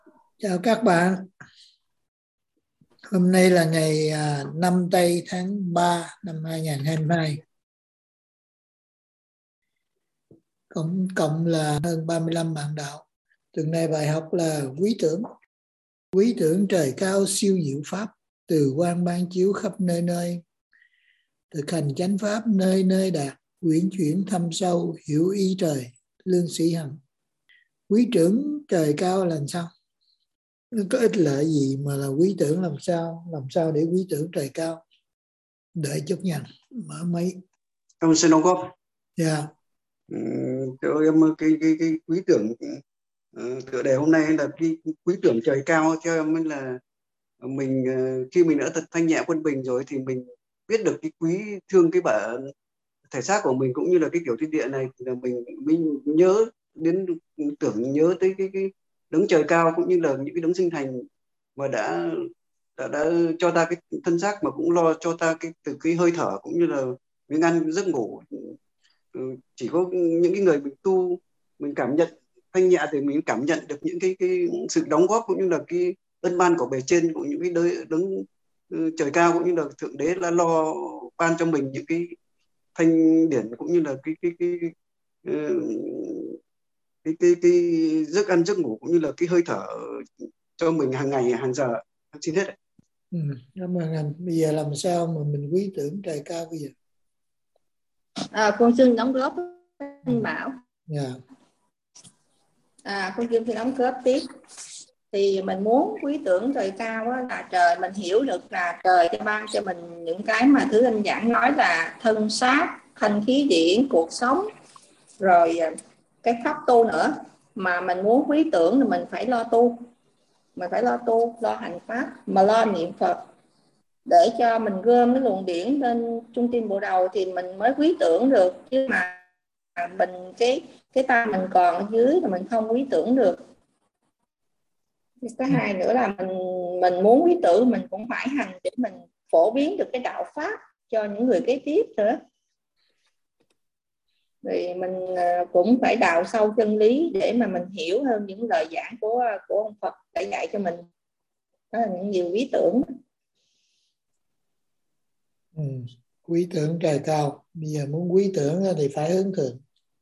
Chào các bạn, hôm nay là ngày 5 tây tháng 3 năm 2022, cộng là hơn 35 bạn đạo. Tuần này bài học là quý tưởng trời cao siêu diệu pháp, từ quang ban chiếu khắp nơi nơi, thực hành chánh pháp nơi nơi đạt, quyển chuyển thâm sâu, hiểu ý trời, lương sĩ hằng. Quý tưởng trời cao là làm sao? Nó có ích lợi gì mà là quý tưởng làm sao để quý tưởng trời cao? Đợi chút nha, mở máy. Em xin đóng góp. Dạ. Theo em cái quý tưởng tựa đề hôm nay là cái quý tưởng trời cao. Theo em là mình khi mình đã thanh nhẹ quân bình rồi thì mình biết được cái quý thương cái bản thể xác của mình, cũng như là cái kiểu thiên địa này, thì là mình nhớ đến, tưởng nhớ tới cái đấng trời cao, cũng như là những cái đấng sinh thành mà đã cho ta cái thân xác, mà cũng lo cho ta từ cái hơi thở cũng như là miếng ăn giấc ngủ. Chỉ có những cái người mình tu, mình cảm nhận thanh nhẹ thì mình cảm nhận được những cái sự đóng góp cũng như là cái ân ban của bề trên, của những cái đấng trời cao cũng như là thượng đế là lo ban cho mình những cái thanh điển, cũng như là ờ, cái giấc ăn giấc ngủ, cũng như là cái hơi thở cho mình hàng ngày hàng giờ. Xin hết. Cảm ơn anh. Bây giờ làm sao mà mình quý tưởng trời cao bây giờ? Con xin đóng góp anh Bảo. Yeah. Con xin đóng góp tiếp. Thì mình muốn quý tưởng trời cao á, là trời, mình hiểu được là trời sẽ ban cho mình những cái mà thứ anh giảng nói là thân xác, thanh khí điển, cuộc sống, rồi cái pháp tu nữa. Mà mình muốn quý tưởng thì mình phải lo tu, lo hành pháp, mà lo niệm Phật, để cho mình gom cái luồng điển lên trung tim bộ đầu thì mình mới quý tưởng được. Chứ mà mình cái tâm mình còn ở dưới thì mình không quý tưởng được. Cái hai nữa là mình muốn quý tưởng, mình cũng phải hành để mình phổ biến được cái đạo pháp cho những người kế tiếp nữa. Thì mình cũng phải đào sâu chân lý để mà mình hiểu hơn những lời giảng của ông Phật đã dạy cho mình. Đó là những điều quý tưởng. Quý tưởng trời cao. Bây giờ muốn quý tưởng thì phải hướng thượng.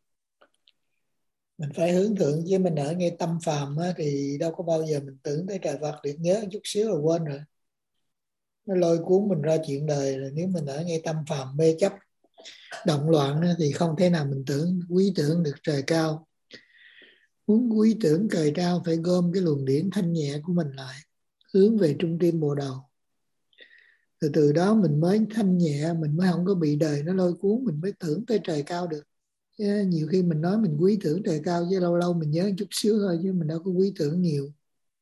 Mình phải hướng thượng, chứ mình ở ngay tâm phàm thì đâu có bao giờ mình tưởng tới trời Phật được. Nhớ chút xíu là quên rồi. Nó lôi cuốn mình ra chuyện đời. Nếu mình ở ngay tâm phàm mê chấp động loạn thì không thể nào mình quý tưởng được trời cao. Muốn quý tưởng trời cao phải gom cái luồng điển thanh nhẹ của mình lại, hướng về trung tim bộ đầu. Từ đó mình mới thanh nhẹ, mình mới không có bị đời nó lôi cuốn, mình mới tưởng tới trời cao được. Chứ nhiều khi mình nói mình quý tưởng trời cao, chứ lâu lâu mình nhớ chút xíu thôi, chứ mình đâu có quý tưởng nhiều.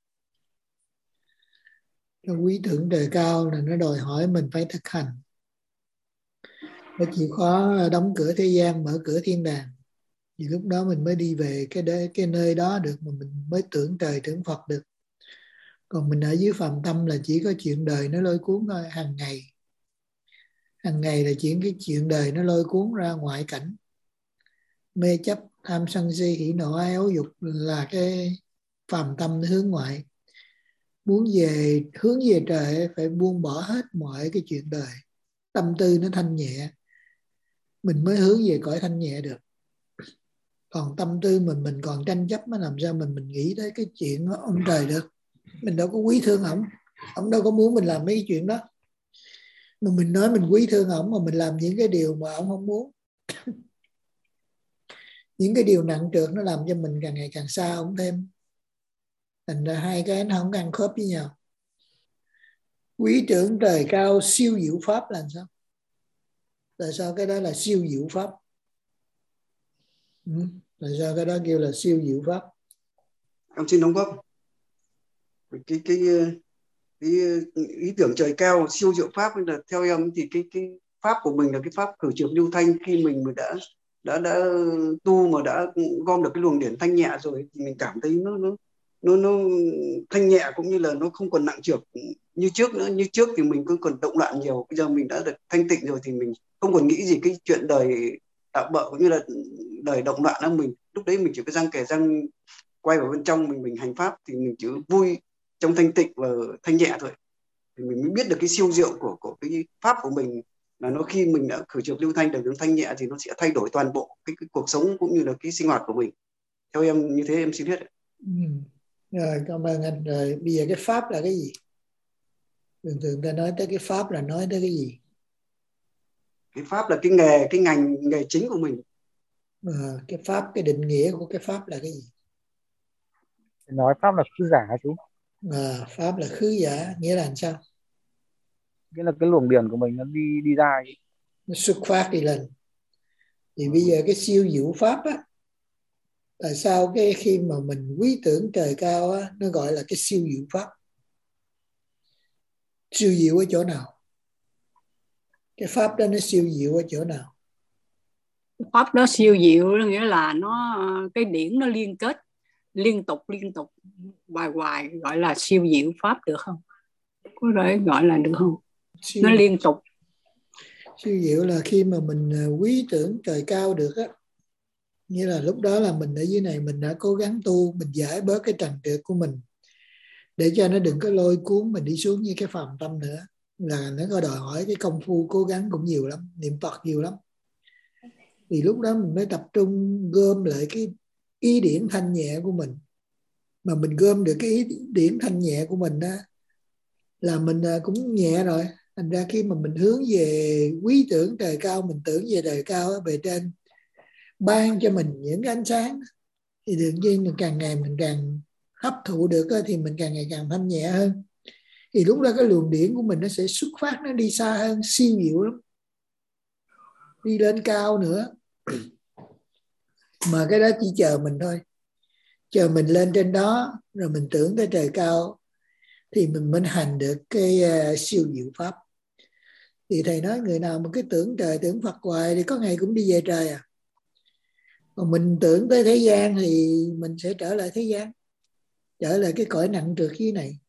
Quý tưởng trời cao là nó đòi hỏi mình phải thực hành. Nó chịu khó đóng cửa thế gian, mở cửa thiên đàng, thì lúc đó mình mới đi về cái nơi đó được, mà mình mới tưởng trời tưởng Phật được. Còn mình ở dưới phàm tâm là chỉ có chuyện đời nó lôi cuốn thôi, hàng ngày là cái chuyện đời nó lôi cuốn ra ngoại cảnh, mê chấp tham sân si hỉ nộ ái ố dục là cái phàm tâm nó hướng ngoại. Muốn hướng về trời phải buông bỏ hết mọi cái chuyện đời, tâm tư nó thanh nhẹ, mình mới hướng về cõi thanh nhẹ được. Còn tâm tư mình còn tranh chấp, nó làm sao mình nghĩ tới cái chuyện ông trời được. Mình đâu có quý thương ổng đâu có muốn mình làm mấy cái chuyện đó. Mà mình nói mình quý thương ổng mà mình làm những cái điều mà ổng không muốn. Những cái điều nặng trược nó làm cho mình càng ngày càng xa ổng thêm. Thành ra hai cái nó không ăn khớp với nhau. Quý tưởng trời cao siêu diệu pháp là sao? Tại sao cái đó là siêu diệu pháp? Tại sao cái đó kêu là siêu diệu pháp? Em xin đóng góp. Cái ý tưởng trời cao siêu diệu pháp là theo em thì cái pháp của mình là cái pháp cử trường lưu thanh. Khi mình đã tu mà đã gom được cái luồng điển thanh nhẹ rồi thì mình cảm thấy nó thanh nhẹ, cũng như là nó không còn nặng trược như trước nữa. Như trước thì mình cứ còn động loạn nhiều, bây giờ mình đã được thanh tịnh rồi thì mình không còn nghĩ gì cái chuyện đời tạo bợ cũng như là đời động loạn nữa. Mình lúc đấy mình chỉ có răng kẻ răng quay vào bên trong mình hành pháp, thì mình chỉ vui trong thanh tịnh và thanh nhẹ thôi, thì mình mới biết được cái siêu diệu của cái pháp của mình, là nó khi mình đã khởi trường lưu thanh được thanh nhẹ thì nó sẽ thay đổi toàn bộ cái cuộc sống cũng như là cái sinh hoạt của mình. Theo em như thế, em xin hết. Rồi, cảm ơn anh. Rồi bây giờ cái pháp là cái gì? Thường thường ta nói tới cái pháp là nói tới cái gì? Cái pháp là cái ngành nghề chính của mình. Cái pháp, cái định nghĩa của cái pháp là cái gì? Nói pháp là khứ giả hả chú? Pháp là khứ giả, nghĩa là làm sao? Nghĩa là cái luồng điển của mình nó đi ra ấy. Nó xuất phát đi lên. Thì bây giờ cái siêu diệu pháp á, tại sao cái khi mà mình quý tưởng trời cao á, nó gọi là cái siêu diệu pháp? Siêu diệu ở chỗ nào? Cái pháp đó nó siêu diệu ở chỗ nào? Pháp đó siêu diệu nghĩa là nó cái điển nó liên kết liên tục hoài gọi là siêu diệu pháp được không? Có thể gọi là được không? Nó liên tục. Siêu diệu là khi mà mình quý tưởng trời cao được á, nghĩa là lúc đó là mình ở dưới này mình đã cố gắng tu, mình giải bớt cái trần trượt của mình để cho nó đừng có lôi cuốn mình đi xuống như cái phàm tâm nữa, là nó có đòi hỏi cái công phu cố gắng cũng nhiều lắm, niệm Phật nhiều lắm. Thì lúc đó mình mới tập trung gom lại cái ý điển thanh nhẹ của mình. Mà mình gom được cái ý điển thanh nhẹ của mình đó là mình cũng nhẹ rồi. Thành ra khi mà mình hướng về quý tưởng trời cao, mình tưởng về trời cao bề trên ban cho mình những cái ánh sáng, thì tự nhiên mình càng ngày mình càng hấp thụ được thì mình càng ngày càng thanh nhẹ hơn. Thì lúc đó cái luồng điển của mình nó sẽ xuất phát, nó đi xa hơn, siêu diệu lắm, đi lên cao nữa. Mà cái đó chỉ chờ mình thôi, chờ mình lên trên đó rồi mình tưởng tới trời cao thì mình mới hành được cái siêu diệu pháp. Thì thầy nói người nào mà cứ tưởng trời tưởng Phật hoài thì có ngày cũng đi về trời à. Còn mình tưởng tới thế gian thì mình sẽ trở lại thế gian, trở lại cái cõi nặng trược dưới này.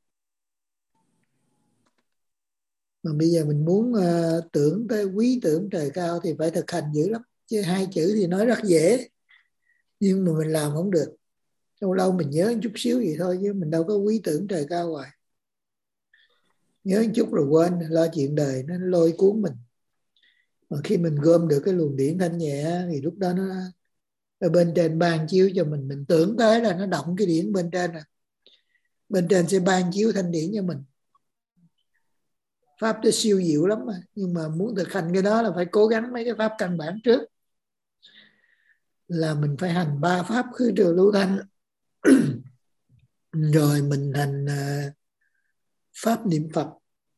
Mà bây giờ mình muốn tưởng tới quý tưởng trời cao thì phải thực hành dữ lắm. Chứ hai chữ thì nói rất dễ, nhưng mà mình làm không được. Lâu lâu mình nhớ một chút xíu vậy thôi, chứ mình đâu có quý tưởng trời cao hoài. Nhớ một chút rồi quên, lo chuyện đời nó lôi cuốn mình. Mà khi mình gom được cái luồng điển thanh nhẹ thì lúc đó nó ở bên trên ban chiếu cho mình tưởng tới là nó động cái điển bên trên rồi. Bên trên sẽ ban chiếu thanh điển cho mình. Pháp nó siêu diệu lắm mà. Nhưng mà muốn thực hành cái đó là phải cố gắng mấy cái pháp căn bản trước. Là mình phải hành 3 pháp khứ trừ lưu thanh. Rồi mình hành pháp niệm Phật.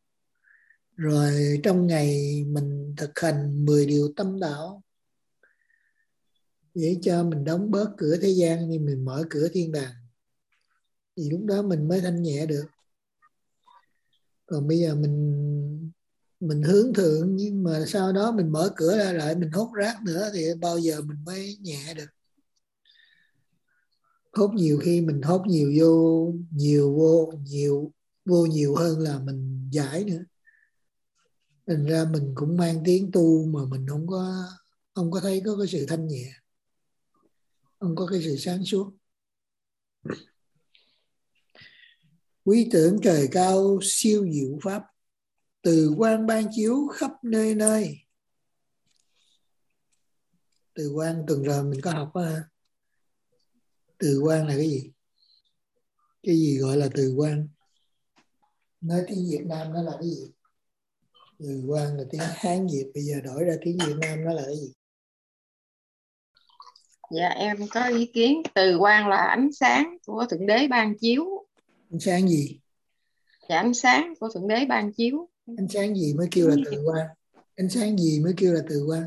Rồi trong ngày mình thực hành 10 điều tâm đạo, để cho mình đóng bớt cửa thế gian nhưng mình mở cửa thiên đàng. Thì lúc đó mình mới thanh nhẹ được. Còn bây giờ mình hướng thượng nhưng mà sau đó mình mở cửa ra lại mình hốt rác nữa thì bao giờ mình mới nhẹ được. Hốt nhiều khi mình hốt nhiều hơn là mình giải nữa. Thành ra mình cũng mang tiếng tu mà mình không có thấy có cái sự thanh nhẹ, không có cái sự sáng suốt. Quý tưởng trời cao siêu diệu pháp, từ quang ban chiếu khắp nơi nơi. Từ quang tuần rồi mình có học á. Từ quang là cái gì? Cái gì gọi là từ quang? Nói tiếng Việt Nam nó là cái gì? Từ quang là tiếng Hán Việt, bây giờ đổi ra tiếng Việt Nam nó là cái gì? Dạ em có ý kiến. Từ quang là ánh sáng của Thượng Đế ban chiếu. Ánh sáng gì? Dạ ánh sáng của Thượng Đế ban chiếu. Ánh sáng gì mới kêu là từ quang? Ánh sáng gì mới kêu là từ quang?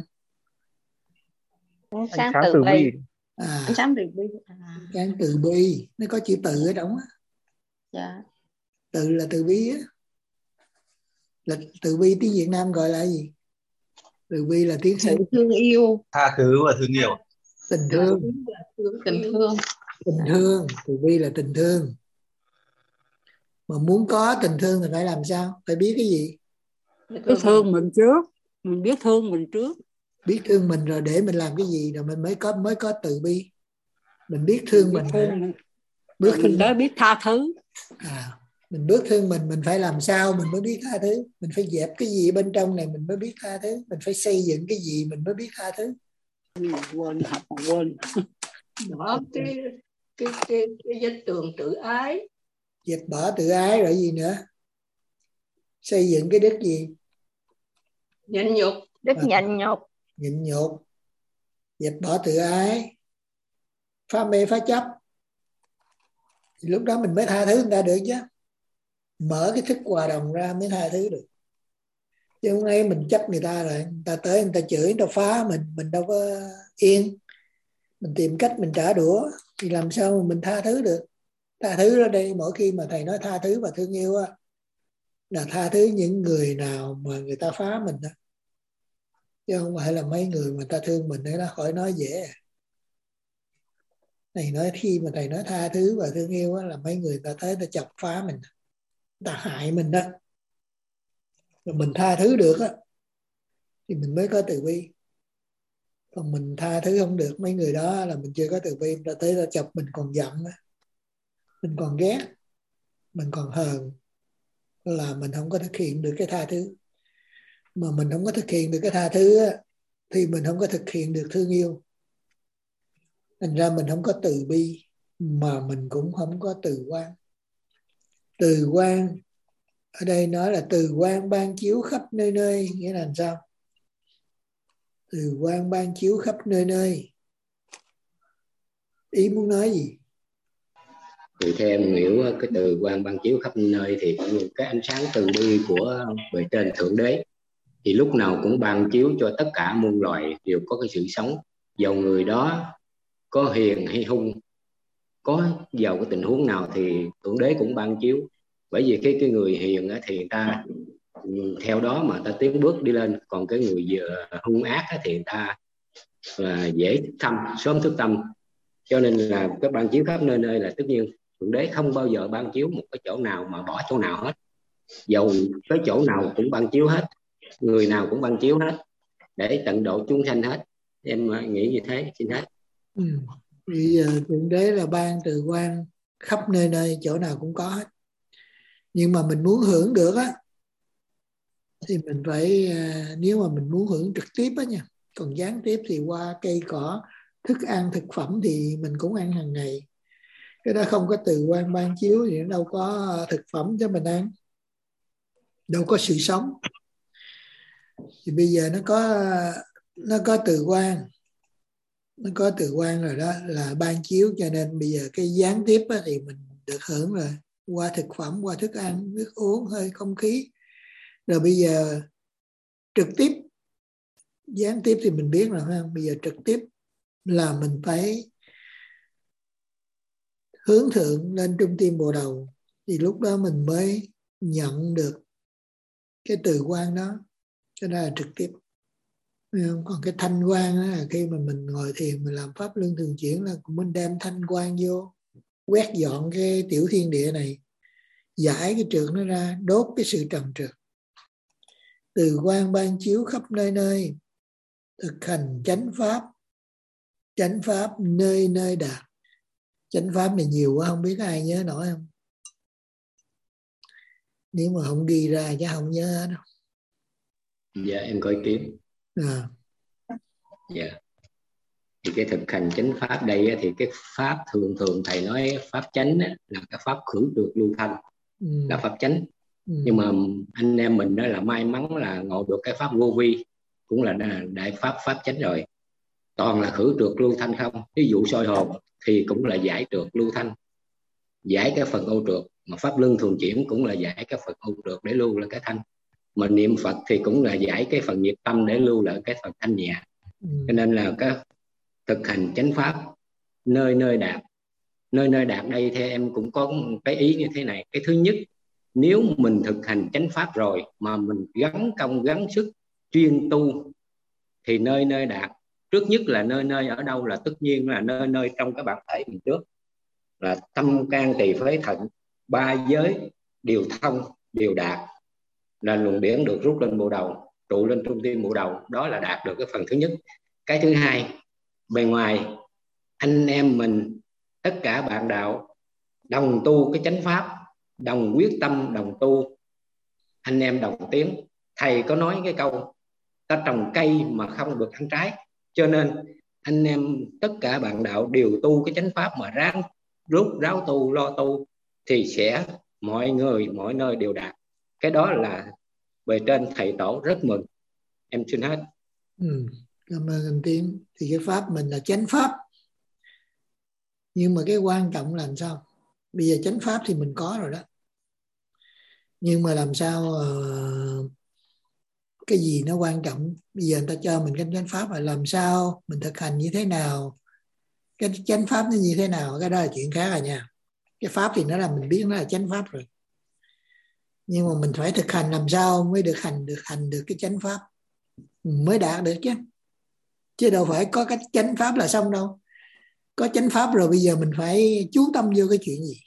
Ánh sáng từ bi. Ánh sáng từ bi. Ánh sáng từ bi, nó có chữ từ ở trong á. Dạ. Từ là từ bi á. Là từ bi tiếng Việt Nam gọi là gì? Từ bi là tiếng sự thương yêu, tha thứ và thương yêu. Tình thương. Tình thương. Từ bi là tình thương. Mà muốn có tình thương thì phải làm sao? Phải biết cái gì? Biết thương mình trước. Mình biết thương mình trước. Biết thương mình rồi để mình làm cái gì rồi mình mới có từ bi. Mình biết thương mình. Bước mình tới biết tha thứ. Mình bước thương mình phải làm sao mình mới biết tha thứ. Mình phải dẹp cái gì bên trong này mình mới biết tha thứ. Mình phải xây dựng cái gì mình mới biết tha thứ. Quên học mà quên. Đó, cái vết tường tự ái. Dẹp bỏ tự ái rồi gì nữa? Xây dựng cái đức gì? Nhịn nhục. Đức nhịn nhục. Nhịn nhục. Dẹp bỏ tự ái, phá mê phá chấp, thì lúc đó mình mới tha thứ người ta được chứ. Mở cái thức hòa đồng ra mới tha thứ được. Chứ hôm nay mình chấp người ta rồi, người ta tới người ta chửi, người ta phá mình đâu có yên. Mình tìm cách mình trả đũa thì làm sao mà mình tha thứ được. Tha thứ ở đây mỗi khi mà thầy nói tha thứ và thương yêu á, là tha thứ những người nào mà người ta phá mình đó, chứ không phải là mấy người mà ta thương mình nữa đó. Khỏi nói dễ. Thầy nói khi mà thầy nói tha thứ và thương yêu á, là mấy người ta tới ta chọc phá mình, ta hại mình đó, rồi mình tha thứ được á thì mình mới có từ bi. Còn mình tha thứ không được mấy người đó là mình chưa có từ bi. Ta tới ta chọc mình còn giận, mình còn ghét, mình còn hờn, là mình không có thực hiện được cái tha thứ. Mà mình không có thực hiện được cái tha thứ á, thì mình không có thực hiện được thương yêu. Thành ra mình không có từ bi, mà mình cũng không có từ quan. Từ quan ở đây nói là từ quan ban chiếu khắp nơi nơi. Nghĩa là sao? Từ quan ban chiếu khắp nơi nơi. Ý muốn nói gì? Thì theo em hiểu cái từ quan ban chiếu khắp nơi thì cái ánh sáng từ bi của bề trên Thượng Đế thì lúc nào cũng ban chiếu cho tất cả muôn loài đều có cái sự sống, dầu người đó có hiền hay hung, có vào cái tình huống nào thì Thượng Đế cũng ban chiếu. Bởi vì cái người hiền thì người ta theo đó mà ta tiến bước đi lên, còn cái người hung ác thì người ta dễ thức tâm, sớm thức tâm. Cho nên là cái ban chiếu khắp nơi nơi là tất nhiên Thượng Đế không bao giờ ban chiếu một cái chỗ nào mà bỏ chỗ nào hết, dầu cái chỗ nào cũng ban chiếu hết, người nào cũng ban chiếu hết để tận độ chúng sanh hết. Em nghĩ như thế. Xin hết. Bây giờ Thượng Đế là ban từ quan khắp nơi nơi, chỗ nào cũng có hết. Nhưng mà mình muốn hưởng được á thì mình phải, nếu mà mình muốn hưởng trực tiếp á nha, còn gián tiếp thì qua cây cỏ, thức ăn, thực phẩm thì mình cũng ăn hàng ngày. Cái đó không có từ quan ban chiếu thì nó đâu có thực phẩm cho mình ăn, đâu có sự sống. Thì bây giờ nó có từ quan, nó có từ quan rồi đó, là ban chiếu. Cho nên bây giờ cái gián tiếp á, thì mình được hưởng rồi, qua thực phẩm, qua thức ăn, nước uống, hơi không khí. Rồi bây giờ trực tiếp, gián tiếp thì mình biết rồi không? Bây giờ trực tiếp là mình phải hướng thượng lên trung tim bộ đầu, thì lúc đó mình mới nhận được cái từ quan đó. Cho nên là trực tiếp. Còn cái thanh quan đó là khi mà mình ngồi thiền, mình làm pháp luân thường chuyển, là mình đem thanh quan vô, quét dọn cái tiểu thiên địa này, giải cái trượt nó ra, đốt cái sự trần trượt. Từ quan ban chiếu khắp nơi nơi, thực hành chánh pháp. Chánh pháp nơi nơi đạt. Chánh pháp này nhiều quá không biết ai nhớ nổi không? Nếu mà không ghi ra chắc không nhớ đâu. Dạ em có ý kiến. Dạ. Thì cái thực hành chánh pháp đây thì cái pháp thường thầy nói pháp chánh là cái pháp khử trượt lưu thanh, là pháp chánh. Nhưng mà anh em mình đó là may mắn là ngộ được cái pháp vô vi, cũng là đại pháp chánh rồi. Toàn là khử trượt lưu thanh không. Ví dụ soi hồn thì cũng là giải trượt lưu thanh, giải cái phần ô trượt. Mà pháp luân thường chuyển cũng là giải cái phần ô trượt để lưu lại cái thanh. Mà niệm Phật thì cũng là giải cái phần nhiệt tâm để lưu lại cái phần thanh nhẹ. Cho nên là cái thực hành chánh pháp nơi nơi đạt. Nơi nơi đạt đây theo em cũng có một cái ý như thế này. Cái thứ nhất, nếu mình thực hành chánh pháp rồi mà mình gắng công gắng sức chuyên tu thì nơi nơi đạt. Trước nhất là nơi nơi ở đâu? Là tất nhiên là nơi nơi trong cái bản thể mình trước, là tâm can tỳ phế thận, ba giới đều thông đều đạt, là luồng điển được rút lên bộ đầu, trụ lên trung tim bộ đầu. Đó là đạt được cái phần thứ nhất. Cái thứ hai, bề ngoài anh em mình tất cả bạn đạo đồng tu cái chánh pháp, đồng quyết tâm đồng tu, anh em đồng tiếng. Thầy có nói cái câu ta trồng cây mà không được ăn trái, cho nên anh em tất cả bạn đạo đều tu cái chánh pháp mà ráng rút ráo tu, lo tu thì sẽ mọi người mọi nơi đều đạt. Cái đó là bề trên thầy tổ rất mừng. Em xin hết. Cảm ơn anh Tiến. Thì cái pháp mình là chánh pháp, nhưng mà cái quan trọng là làm sao? Bây giờ chánh pháp thì mình có rồi đó, nhưng mà làm sao cái gì nó quan trọng? Bây giờ người ta cho mình cái chánh pháp là làm sao mình thực hành như thế nào, cái chánh pháp nó như thế nào, cái đó là chuyện khác rồi nha. Cái pháp thì nó là mình biết nó là chánh pháp rồi, nhưng mà mình phải thực hành làm sao mới được hành được cái chánh pháp, mới đạt được chứ đâu phải có cái chánh pháp là xong đâu. Có chánh pháp rồi bây giờ mình phải chú tâm vô cái chuyện gì.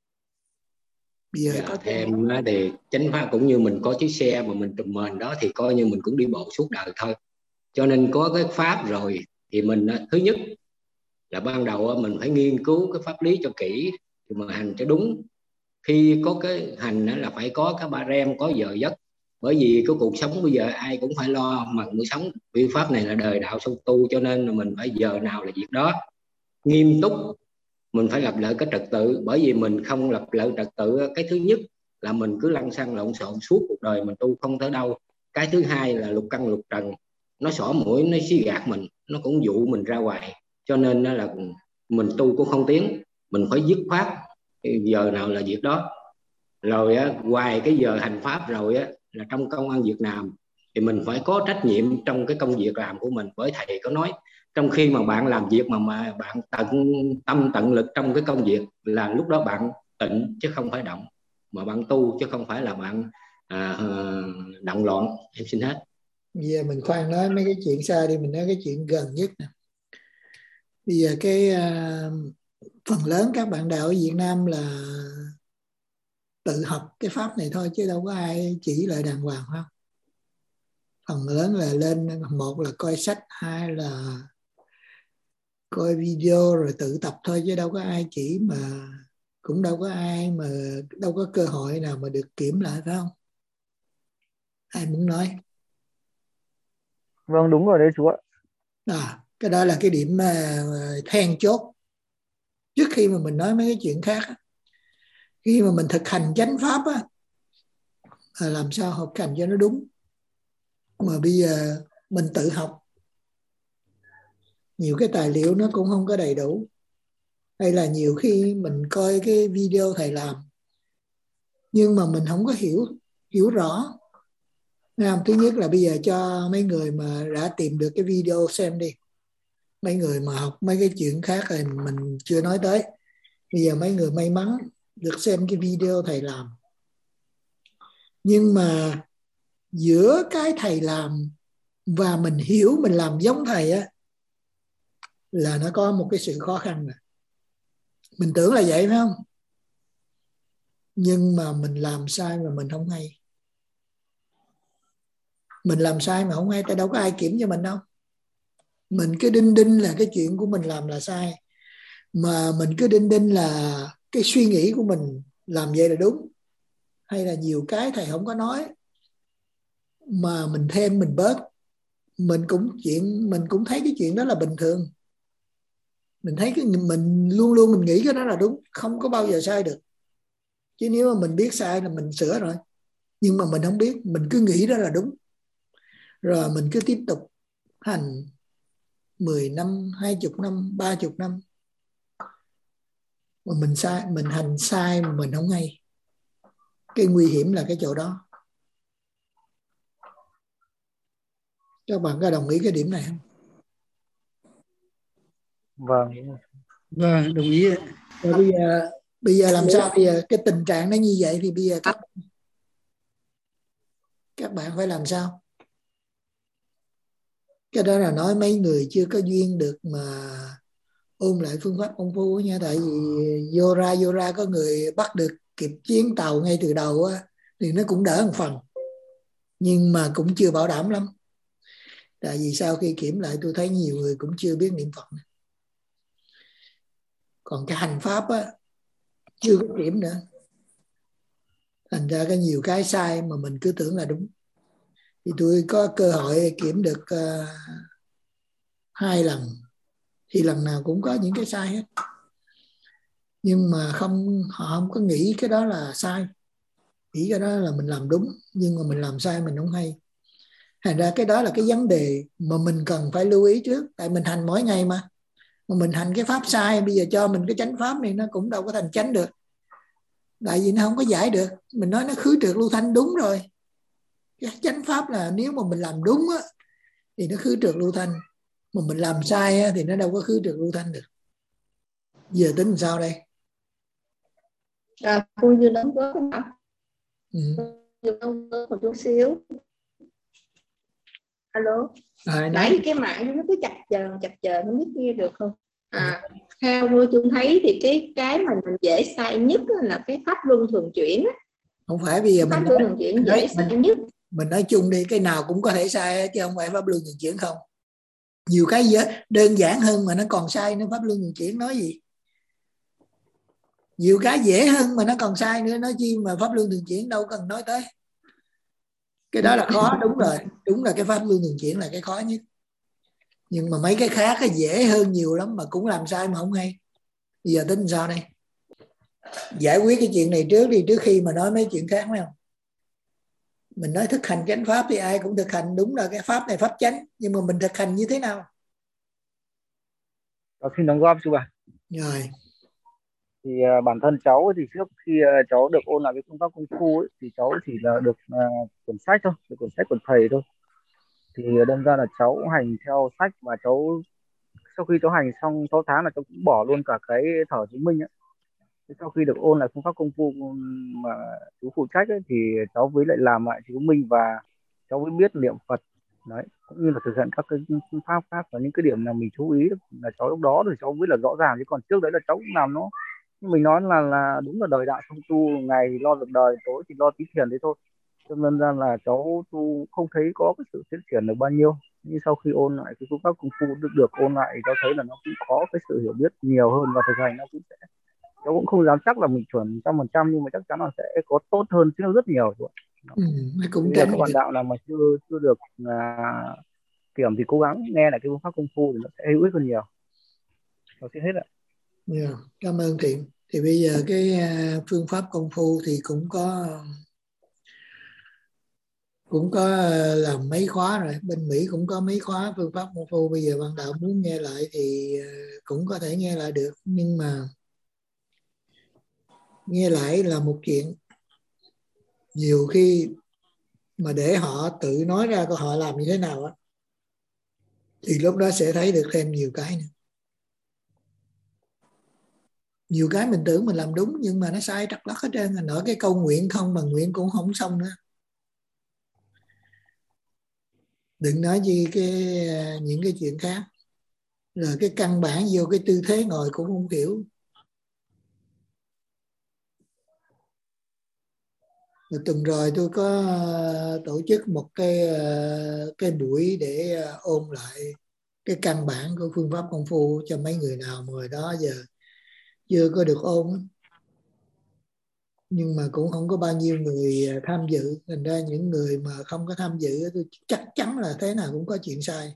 Bây giờ có thêm thì chánh pháp cũng như mình có chiếc xe mà mình trùm mền đó thì coi như mình cũng đi bộ suốt đời thôi. Cho nên có cái pháp rồi thì mình thứ nhất là ban đầu mình phải nghiên cứu cái pháp lý cho kỹ thì mà hành cho đúng. Khi có cái hành là phải có cái ba rem, có giờ giấc, bởi vì cái cuộc sống bây giờ ai cũng phải lo mà nuôi sống. Vì pháp này là đời đạo song tu, cho nên là mình phải giờ nào là việc đó, nghiêm túc. Mình phải lập lại cái trật tự, bởi vì mình không lập lại trật tự, cái thứ nhất là mình cứ lăn xăng lộn xộn suốt cuộc đời mình tu không tới đâu. Cái thứ hai là lục căn lục trần, nó xỏ mũi, nó xí gạt mình, nó cũng dụ mình ra ngoài, cho nên là mình tu cũng không tiến. Mình phải dứt khoát giờ nào là việc đó. Rồi ngoài cái giờ hành pháp rồi là trong công ăn Việt Nam thì mình phải có trách nhiệm trong cái công việc làm của mình. Bởi thầy có nói trong khi mà bạn làm việc mà bạn tận tâm tận lực trong cái công việc là lúc đó bạn tịnh chứ không phải động, mà bạn tu chứ không phải là bạn động loạn. Em xin hết. Bây giờ mình khoan nói mấy cái chuyện xa đi, mình nói cái chuyện gần nhất nè. Bây giờ cái phần lớn các bạn đạo ở Việt Nam là tự học cái pháp này thôi, chứ đâu có ai chỉ lại đàng hoàng không. Phần lớn là lên, một là coi sách, hai là coi video rồi tự tập thôi, chứ đâu có ai chỉ, mà cũng đâu có ai mà đâu có cơ hội nào mà được kiểm lại, phải không? Ai muốn nói? Vâng, đúng rồi đấy chú ạ. Cái đó là cái điểm then chốt. Trước khi mà mình nói mấy cái chuyện khác, khi mà mình thực hành chánh pháp là làm sao học hành cho nó đúng. Mà bây giờ mình tự học, nhiều cái tài liệu nó cũng không có đầy đủ, hay là nhiều khi mình coi cái video thầy làm nhưng mà mình không có hiểu rõ. Thứ nhất là bây giờ cho mấy người mà đã tìm được cái video xem đi. Mấy người mà học mấy cái chuyện khác thì mình chưa nói tới. Bây giờ mấy người may mắn được xem cái video thầy làm, nhưng mà giữa cái thầy làm và mình hiểu mình làm giống thầy là nó có một cái sự khó khăn này. Mình tưởng là vậy phải không? Nhưng mà mình làm sai mà mình không hay. Mình làm sai mà không hay, tại đâu có ai kiểm cho mình đâu. Mình cứ đinh là cái chuyện của mình làm là sai, mà mình cứ đinh là cái suy nghĩ của mình làm vậy là đúng, hay là nhiều cái thầy không có nói mà mình thêm mình bớt, mình cũng thấy cái chuyện đó là bình thường. Mình thấy mình luôn luôn mình nghĩ cái đó là đúng, không có bao giờ sai được. Chứ nếu mà mình biết sai là mình sửa rồi, nhưng mà mình không biết, mình cứ nghĩ đó là đúng, rồi mình cứ tiếp tục hành 10 năm, 20 năm, 30 năm mà mình hành sai mà mình không hay. Cái nguy hiểm là cái chỗ đó. Các bạn có đồng ý cái điểm này không? Vâng. Vâng, đồng ý. Rồi bây giờ làm sao? Bây giờ cái tình trạng nó như vậy thì bây giờ các bạn phải làm sao? Cái đó là nói mấy người chưa có duyên được mà ôn lại phương pháp công phu nha. Tại vì vô ra có người bắt được kịp chuyến tàu ngay từ đầu thì nó cũng đỡ một phần, nhưng mà cũng chưa bảo đảm lắm. Tại vì sau khi kiểm lại tôi thấy nhiều người cũng chưa biết niệm Phật. Còn cái hành pháp chưa có kiểm nữa, thành ra có nhiều cái sai mà mình cứ tưởng là đúng. Thì tôi có cơ hội kiểm được 2 lần, thì lần nào cũng có những cái sai hết, nhưng mà họ không có nghĩ cái đó là sai, nghĩ cái đó là mình làm đúng, nhưng mà mình làm sai mình không hay. Thành ra cái đó là cái vấn đề mà mình cần phải lưu ý trước, tại mình hành mỗi ngày mà mình hành cái pháp sai, bây giờ cho mình cái chánh pháp này nó cũng đâu có thành chánh được, tại vì nó không có giải được. Mình nói nó khứ trượt lưu thanh đúng rồi, cái chánh pháp là nếu mà mình làm đúng á, thì nó khứ trượt lưu thanh, mà mình làm sai á, thì nó đâu có khứ trượt lưu thanh được. Giờ tính làm sao đây? Cô Dương đóng góp không ạ? Dương đóng góp một chút xíu. Alo. Nãy cái mạng nó cứ chập chờn không biết nghe được không? Theo tôi thấy thì cái mà mình dễ sai nhất là cái pháp luân thường chuyển. Không phải bây giờ pháp luân thường chuyển dễ sai nhất. Mình nói chung đi, cái nào cũng có thể sai chứ không phải pháp luân thường chuyển không. Nhiều cái đơn giản hơn mà nó còn sai nữa, pháp luân thường chuyển nói gì? Nhiều cái dễ hơn mà nó còn sai nữa, nói chi mà pháp luân thường chuyển, đâu cần nói tới. Cái đó là khó, đúng rồi, đúng là cái pháp luân thường chuyển là cái khó nhất. Nhưng mà mấy cái khác cái dễ hơn nhiều lắm mà cũng làm sai mà không hay. Bây giờ tính sao đây? Giải quyết cái chuyện này trước đi, trước khi mà nói mấy chuyện khác, phải không? Mình nói thực hành chánh pháp thì ai cũng thực hành, đúng là cái pháp này pháp chánh, nhưng mà mình thực hành như thế nào? Cháu xin đóng góp chú bà. Rồi. Thì bản thân cháu thì trước khi cháu được ôn lại cái phương pháp công phu ấy, thì cháu chỉ là được cuốn sách thôi, được cuốn sách của thầy thôi. Thì đâm ra là cháu hành theo sách, và cháu sau khi cháu hành xong 6 tháng là cháu cũng bỏ luôn cả cái thở chứng minh ấy. Sau khi được ôn lại phương pháp công phu mà chú phụ trách ấy, thì cháu mới lại làm lại chứng minh, và cháu mới biết niệm Phật đấy, cũng như là thực hiện các cái phương pháp khác, và những cái điểm nào mình chú ý là cháu lúc đó thì cháu biết là rõ ràng, chứ còn trước đấy là cháu cũng làm nó, mình nói là đúng là đời đạo không tu, ngày thì lo việc đời, tối thì lo tí thiền đấy thôi, cho nên ra là cháu tu không thấy có cái sự tiến triển được bao nhiêu. Nhưng sau khi ôn lại cái phương pháp công phu được ôn lại, cháu thấy là nó cũng có cái sự hiểu biết nhiều hơn, và thực hành nó cũng sẽ, cháu cũng không dám chắc là mình chuẩn 100%, nhưng mà chắc chắn là sẽ có tốt hơn chứ rất nhiều. Cũng bây giờ các bạn đạo nào mà chưa được kiểm thì cố gắng nghe lại cái phương pháp công phu thì nó sẽ hữu ích hơn nhiều. Cháu xin hết ạ. Cảm ơn Thiện. Thì bây giờ cái phương pháp công phu thì cũng có làm mấy khóa rồi, bên Mỹ cũng có mấy khóa phương pháp công phu. Bây giờ bạn đạo muốn nghe lại thì cũng có thể nghe lại được, nhưng mà nghe lại là một chuyện, nhiều khi mà để họ tự nói ra coi họ làm như thế nào á, thì lúc đó sẽ thấy được thêm nhiều cái nữa. Nhiều cái mình tưởng mình làm đúng nhưng mà nó sai trật lất hết trơn. Nổi cái câu nguyện không mà nguyện cũng không xong nữa, đừng nói gì những cái chuyện khác. Rồi cái căn bản vô cái tư thế ngồi cũng không hiểu. Rồi tuần rồi tôi có tổ chức một cái buổi để ôn lại cái căn bản của phương pháp công phu cho mấy người nào mà hồi đó giờ chưa có được ôn, nhưng mà cũng không có bao nhiêu người tham dự. Thành ra những người mà không có tham dự tôi chắc chắn là thế nào cũng có chuyện sai.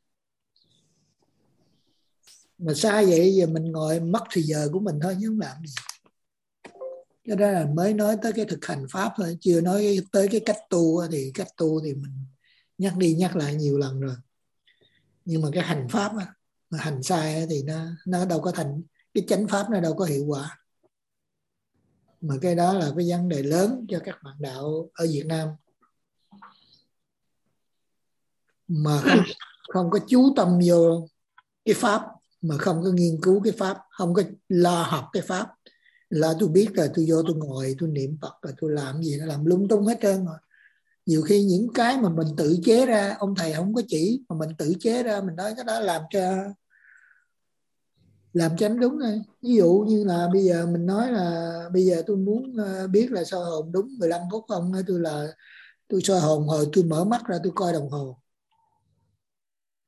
Mà sai vậy giờ mình ngồi mất thì giờ của mình thôi chứ không làm gì. Cái đó là mới nói tới cái thực hành pháp thôi, chưa nói tới cái cách tu. Thì cách tu thì mình nhắc đi nhắc lại nhiều lần rồi, nhưng mà cái hành pháp mà hành sai thì nó đâu có thành, cái chánh pháp nó đâu có hiệu quả. Mà cái đó là cái vấn đề lớn cho các bạn đạo ở Việt Nam, mà không có chú tâm vô cái pháp, mà không có nghiên cứu cái pháp, không có lo học cái pháp. Là tôi biết rồi tôi vô tôi ngồi tôi niệm Phật rồi tôi làm gì nó làm lung tung hết trơn rồi. Nhiều khi những cái mà mình tự chế ra, ông thầy không có chỉ mà mình tự chế ra, mình nói cái đó làm cho đúng rồi. Ví dụ như là bây giờ mình nói là bây giờ tôi muốn biết là soi hồn đúng 15 phút không, tôi soi hồn hồi tôi mở mắt ra tôi coi đồng hồ.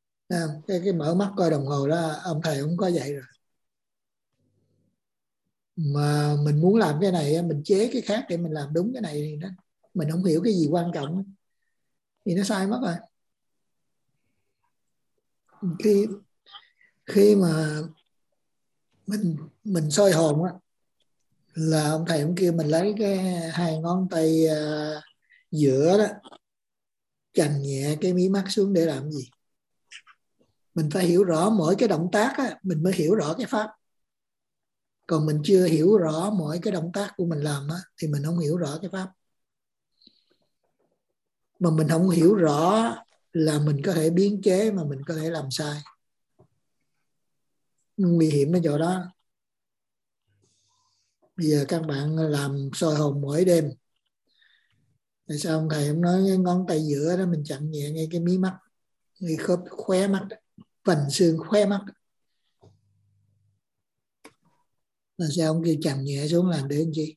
Cái mở mắt coi đồng hồ đó ông thầy không có vậy rồi. mà mình muốn làm cái này mình chế cái khác để mình làm đúng cái này thì đó, mình không hiểu cái gì quan trọng thì nó sai mất rồi. Khi mà mình soi hồn á, là ông thầy ông kêu mình lấy cái 2 ngón tay giữa đó, chành nhẹ cái mí mắt xuống để làm gì. Mình phải hiểu rõ mỗi cái động tác á, mình mới hiểu rõ cái pháp. Còn mình chưa hiểu rõ mỗi cái động tác của mình làm á, thì mình không hiểu rõ cái pháp. Mà mình không hiểu rõ là mình có thể biến chế, mà mình có thể làm sai. Nguy hiểm ở chỗ đó. Bây giờ các bạn làm soi hồn mỗi đêm. Tại sao ông thầy ông nói cái ngón tay giữa đó mình chặn nhẹ ngay cái mí mắt, ngay khớp khóe mắt, vành xương khóe mắt. Là sao ông kêu chặn nhẹ xuống làm để làm chi?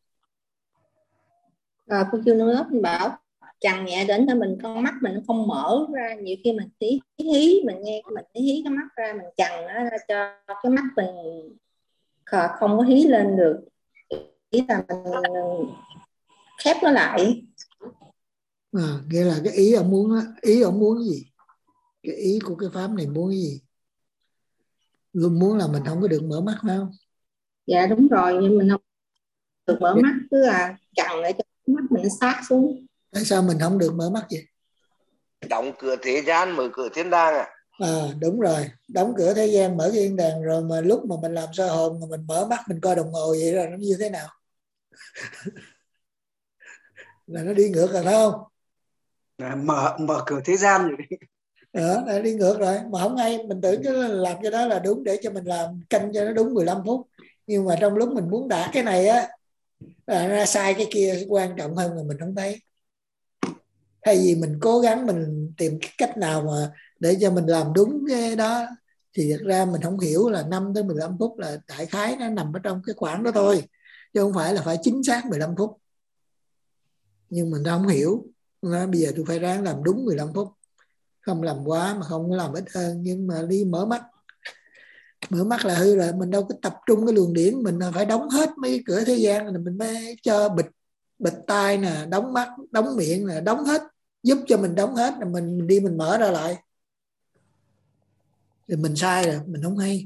Cô chưa nói lớp mình bảo chằn nhẹ đến cho mình, con mắt mình không mở ra. Nhiều khi mình hí mình nghe mình hí cái mắt ra, mình chằn nó ra cho cái mắt mình không có hí lên được, ý là mình khép nó lại. Nghĩa là cái ý ông muốn gì? Cái ý của cái pháp này muốn cái gì? Luôn muốn là mình không có được mở mắt phải không? Dạ đúng rồi, nhưng mình không được mở mắt, cứ là chằn để cho mắt mình sát xuống. Tại sao mình không được mở mắt vậy? Đóng cửa thế gian mở cửa thiên đàng à? Đúng rồi, đóng cửa thế gian mở thiên đàng rồi, mà lúc mà mình làm soi hồn mà mình mở mắt mình coi đồng hồ vậy rồi nó như thế nào? Là nó đi ngược rồi phải không? Mở cửa thế gian rồi. Là đi ngược rồi mà không hay. Mình tưởng cái làm cái đó là đúng để cho mình làm canh cho nó đúng 15 phút, nhưng mà trong lúc mình muốn đạt cái này á là ra sai cái kia quan trọng hơn mà mình không thấy. Thay vì mình cố gắng mình tìm cái cách nào mà để cho mình làm đúng cái đó, thì thật ra mình không hiểu là 5 tới 15 phút là đại khái nó nằm ở trong cái khoảng đó thôi, chứ không phải là phải chính xác 15 phút. Nhưng mình không hiểu, bây giờ tôi phải ráng làm đúng 15 phút, không làm quá mà không có làm ít hơn. Nhưng mà đi mở mắt là hư rồi. Mình đâu có tập trung cái luồng điển, mình phải đóng hết mấy cái cửa thế gian rồi mình mới cho bịt tai nè, đóng mắt, đóng miệng nè, đóng hết, giúp cho mình đóng hết rồi mình đi mình mở ra lại. Thì mình sai rồi, mình không hay.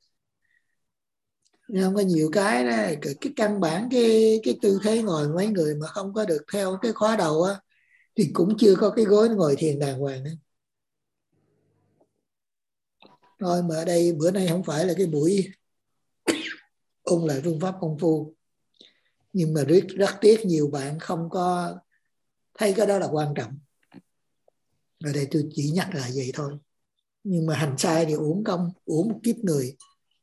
Nhưng không có nhiều cái đó, cái căn bản cái tư thế ngồi mấy người mà không có được theo cái khóa đầu á, thì cũng chưa có cái gối ngồi thiền đàng hoàng nữa. Thôi mà ở đây bữa nay không phải là cái buổi ôn lại phương pháp công phu, nhưng mà rất tiếc nhiều bạn không có thấy cái đó là quan trọng. Ở đây tôi chỉ nhắc lại vậy thôi. Nhưng mà hành sai thì uổng công, uổng một kiếp người.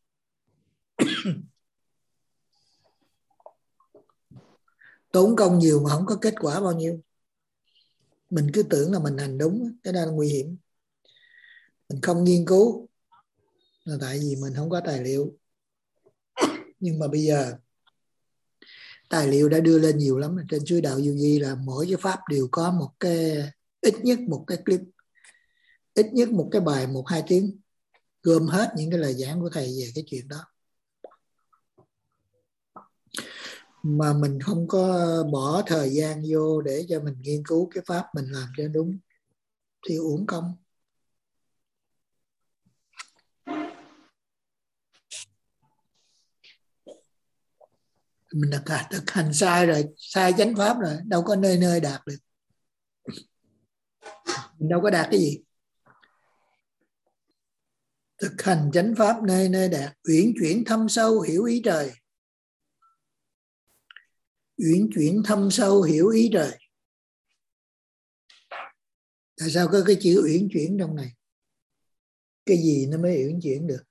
Tốn công nhiều mà không có kết quả bao nhiêu. Mình cứ tưởng là mình hành đúng, cái đó là nguy hiểm. Mình không nghiên cứu là tại vì mình không có tài liệu. Nhưng mà bây giờ tài liệu đã đưa lên nhiều lắm. Trên suối Đạo Vô Vi là mỗi cái pháp đều có một cái, ít nhất một cái clip, ít nhất một cái bài 1-2 tiếng gom hết những cái lời giảng của thầy về cái chuyện đó. Mà mình không có bỏ thời gian vô để cho mình nghiên cứu cái pháp mình làm cho đúng thì uổng công. Mình đã thực hành sai rồi, sai chánh pháp rồi, đâu có nơi nơi đạt được. Mình đâu có đạt cái gì. Thực hành chánh pháp nơi nơi đạt, uyển chuyển thâm sâu hiểu ý trời. Uyển chuyển thâm sâu hiểu ý trời. Tại sao có cái chữ uyển chuyển trong này? Cái gì nó mới uyển chuyển được?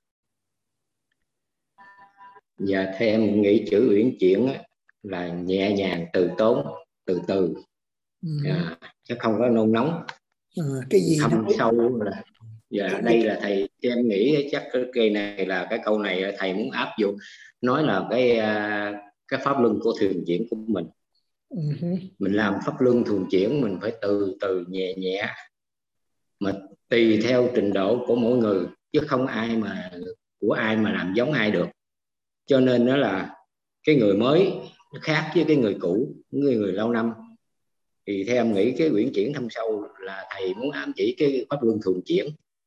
Dạ theo em nghĩ chữ uyển chuyển là nhẹ nhàng, từ tốn, từ từ, chứ không có nôn nóng. Cái gì thâm nó... sâu là đây là thầy em nghĩ chắc cái này là cái câu này thầy muốn áp dụng, nói là cái pháp luân của thường chuyển của mình. Mình làm pháp luân thường chuyển mình phải từ từ nhẹ nhẹ, mà tùy theo trình độ của mỗi người, chứ không ai mà làm giống ai được. Cho nên đó là cái người mới nó khác với cái người cũ, người lâu năm. Thì theo em nghĩ cái uyển chuyển thâm sâu là thầy muốn ám chỉ cái pháp luân thường chuyển,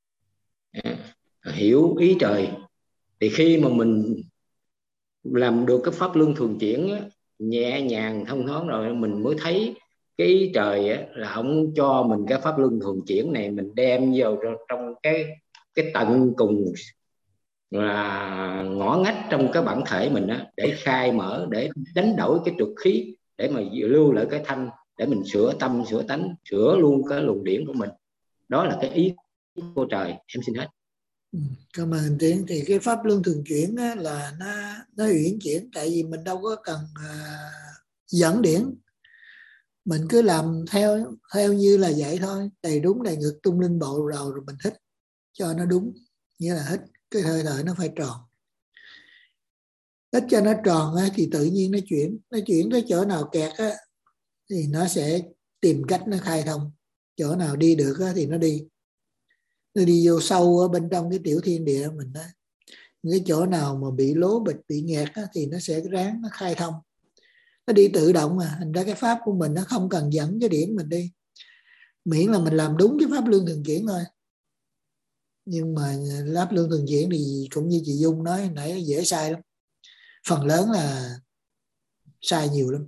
hiểu ý trời. Thì khi mà mình làm được cái pháp luân thường chuyển nhẹ nhàng thông thoáng rồi, mình mới thấy cái ý trời là ông cho mình cái pháp luân thường chuyển này, mình đem vào trong cái tận cùng là ngõ ngách trong cái bản thể mình đó, để khai mở, để đánh đổi cái trục khí, để mà lưu lại cái thanh, để mình sửa tâm, sửa tánh, sửa luôn cái luồng điển của mình. Đó là cái ý của trời. Em xin hết. Cảm ơn anh Tiến. Thì cái pháp luân thường chuyển là nó uyển chuyển, tại vì mình đâu có cần dẫn điển, mình cứ làm theo như là vậy thôi, đầy đúng đầy ngực tung lên bộ đầu, rồi mình hít cho nó đúng, nghĩa là hít cái hơi thở nó phải tròn. Hít cho nó tròn thì tự nhiên nó chuyển tới chỗ nào kẹt thì nó sẽ tìm cách nó khai thông, chỗ nào đi được thì nó đi vô sâu ở bên trong cái tiểu thiên địa mình đó. Cái chỗ nào mà bị lố bịch, bị nghẹt thì nó sẽ ráng nó khai thông, nó đi tự động mà. Thành ra cái pháp của mình nó không cần dẫn cái điểm mình đi, miễn là mình làm đúng cái pháp luân thường chuyển thôi. Nhưng mà pháp luân thường chuyển thì cũng như chị Dung nói nãy, dễ sai lắm, phần lớn là sai nhiều lắm.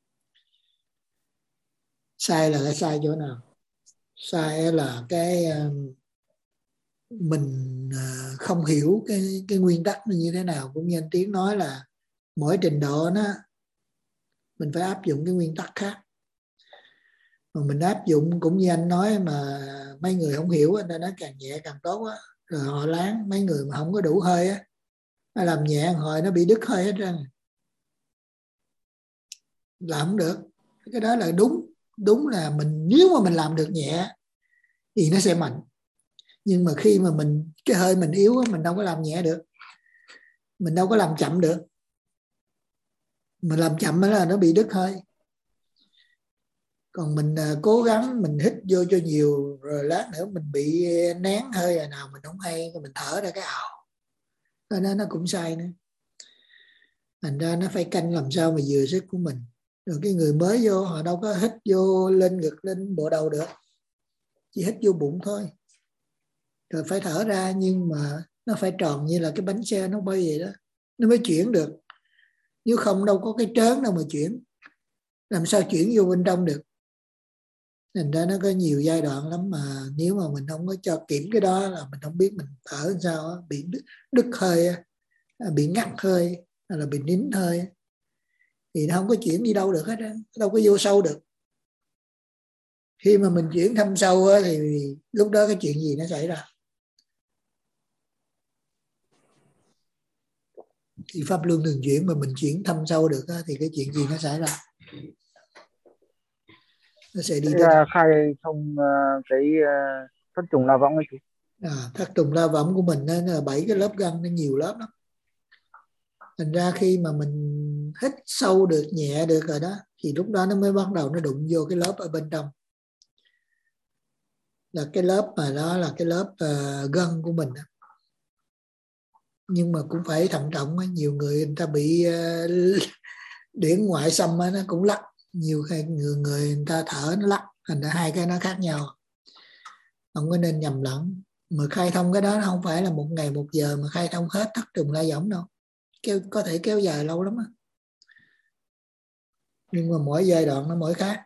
Sai là cái sai chỗ nào? Sai là cái mình không hiểu cái nguyên tắc nó như thế nào. Cũng như anh Tiến nói là mỗi trình độ nó mình phải áp dụng cái nguyên tắc khác. Mà mình áp dụng cũng như anh nói, mà mấy người không hiểu anh ta nói càng nhẹ càng tốt á, rồi họ láng. Mấy người mà không có đủ hơi á, nó làm nhẹ hồi nó bị đứt hơi hết trơn, làm không được. Cái đó là đúng là mình, nếu mà mình làm được nhẹ thì nó sẽ mạnh. Nhưng mà khi mà mình cái hơi mình yếu á, mình đâu có làm nhẹ được, mình đâu có làm chậm được. Mình làm chậm là nó bị đứt hơi. Còn mình cố gắng mình hít vô cho nhiều, rồi lát nữa mình bị nén hơi rồi nào mình không hay, rồi mình thở ra cái ào, nó cũng sai nữa. Thành ra nó phải canh làm sao mà vừa sức của mình. Rồi cái người mới vô họ đâu có hít vô lên ngực, lên bộ đầu được, chỉ hít vô bụng thôi, rồi phải thở ra. Nhưng mà nó phải tròn như là cái bánh xe nó bay vậy đó, nó mới chuyển được. Nếu không đâu có cái trớn đâu mà chuyển, làm sao chuyển vô bên trong được. Thành ra nó có nhiều giai đoạn lắm, mà nếu mà mình không có cho kiểm cái đó là mình không biết mình thở làm sao, bị đứt hơi, bị ngắt hơi, hay là bị nín hơi, thì nó không có chuyển đi đâu được hết, đâu có vô sâu được. Khi mà mình chuyển thâm sâu thì lúc đó cái chuyện gì nó xảy ra? Thì pháp luân thường chuyển mà mình chuyển thâm sâu được thì cái chuyện gì nó xảy ra? Nó sẽ đi tới khai thông cái thất trùng la võng ấy chú. Thất trùng la võng của mình nó là 7 cái lớp gân, nó nhiều lớp lắm. Thành ra khi mà mình hít sâu được, nhẹ được rồi đó, thì lúc đó nó mới bắt đầu nó đụng vô cái lớp ở bên trong, là cái lớp mà đó là cái lớp gân của mình đó. Nhưng mà cũng phải thận trọng. Nhiều người ta bị điển ngoại xâm nó cũng lắc. Nhiều người ta thở nó lắc, thành ra hai cái nó khác nhau, không có nên nhầm lẫn. Mà khai thông cái đó nó không phải là một ngày một giờ mà khai thông hết thất trùng la võng đâu, có thể kéo dài lâu lắm. Nhưng mà mỗi giai đoạn nó mỗi khác.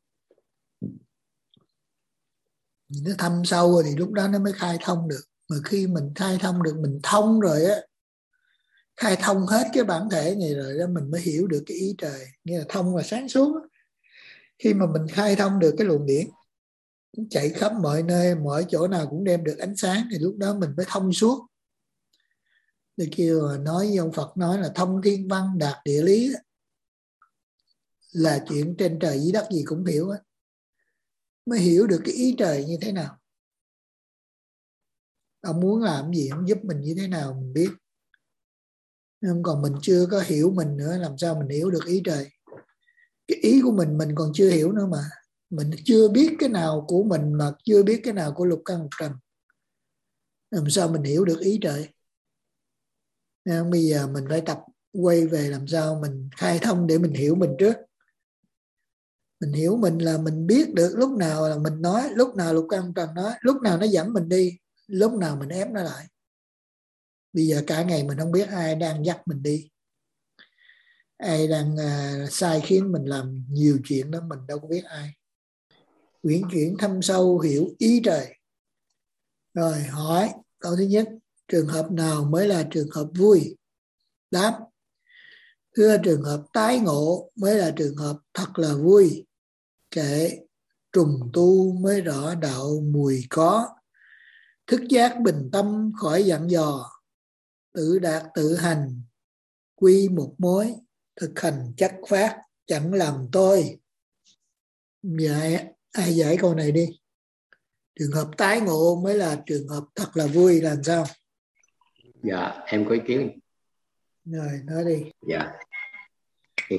Nó thâm sâu thì lúc đó nó mới khai thông được. Mà khi mình khai thông được, mình thông rồi á, khai thông hết cái bản thể này rồi đó, mình mới hiểu được cái ý trời. Nghĩa là thông là sáng suốt. Khi mà mình khai thông được cái luồng điển chạy khắp mọi nơi, mọi chỗ nào cũng đem được ánh sáng, thì lúc đó mình mới thông suốt. Để kêu nói với ông Phật nói là thông thiên văn đạt địa lý, là chuyện trên trời dưới đất gì cũng hiểu. Mới hiểu được cái ý trời như thế nào, ông muốn làm gì, ông giúp mình như thế nào mình biết. Còn mình chưa có hiểu mình nữa, làm sao mình hiểu được ý trời. Cái ý của mình còn chưa hiểu nữa mà. Mình chưa biết cái nào của mình, mà chưa biết cái nào của lục căn lục trần, làm sao mình hiểu được ý trời. Nên bây giờ mình phải tập quay về làm sao mình khai thông để mình hiểu mình trước. Mình hiểu mình là mình biết được lúc nào là mình nói, lúc nào Lục Căng Trần nói, lúc nào nó dẫn mình đi, lúc nào mình ép nó lại. Bây giờ cả ngày mình không biết ai đang dắt mình đi, ai đang sai khiến mình làm nhiều chuyện đó, mình đâu có biết ai. Quyển chuyển thâm sâu hiểu ý trời. Rồi hỏi câu thứ nhất, trường hợp nào mới là trường hợp vui? Đáp, thưa trường hợp tái ngộ mới là trường hợp thật là vui. Kệ trùng tu mới rõ đạo mùi có. Thức giác bình tâm khỏi dặn dò. Tự đạt tự hành quy một mối. Thực hành chất phát chẳng làm tôi. Ai giải câu này đi. Trường hợp tái ngộ mới là trường hợp thật là vui là sao? Dạ em có ý kiến. Rồi nói đi. Dạ thì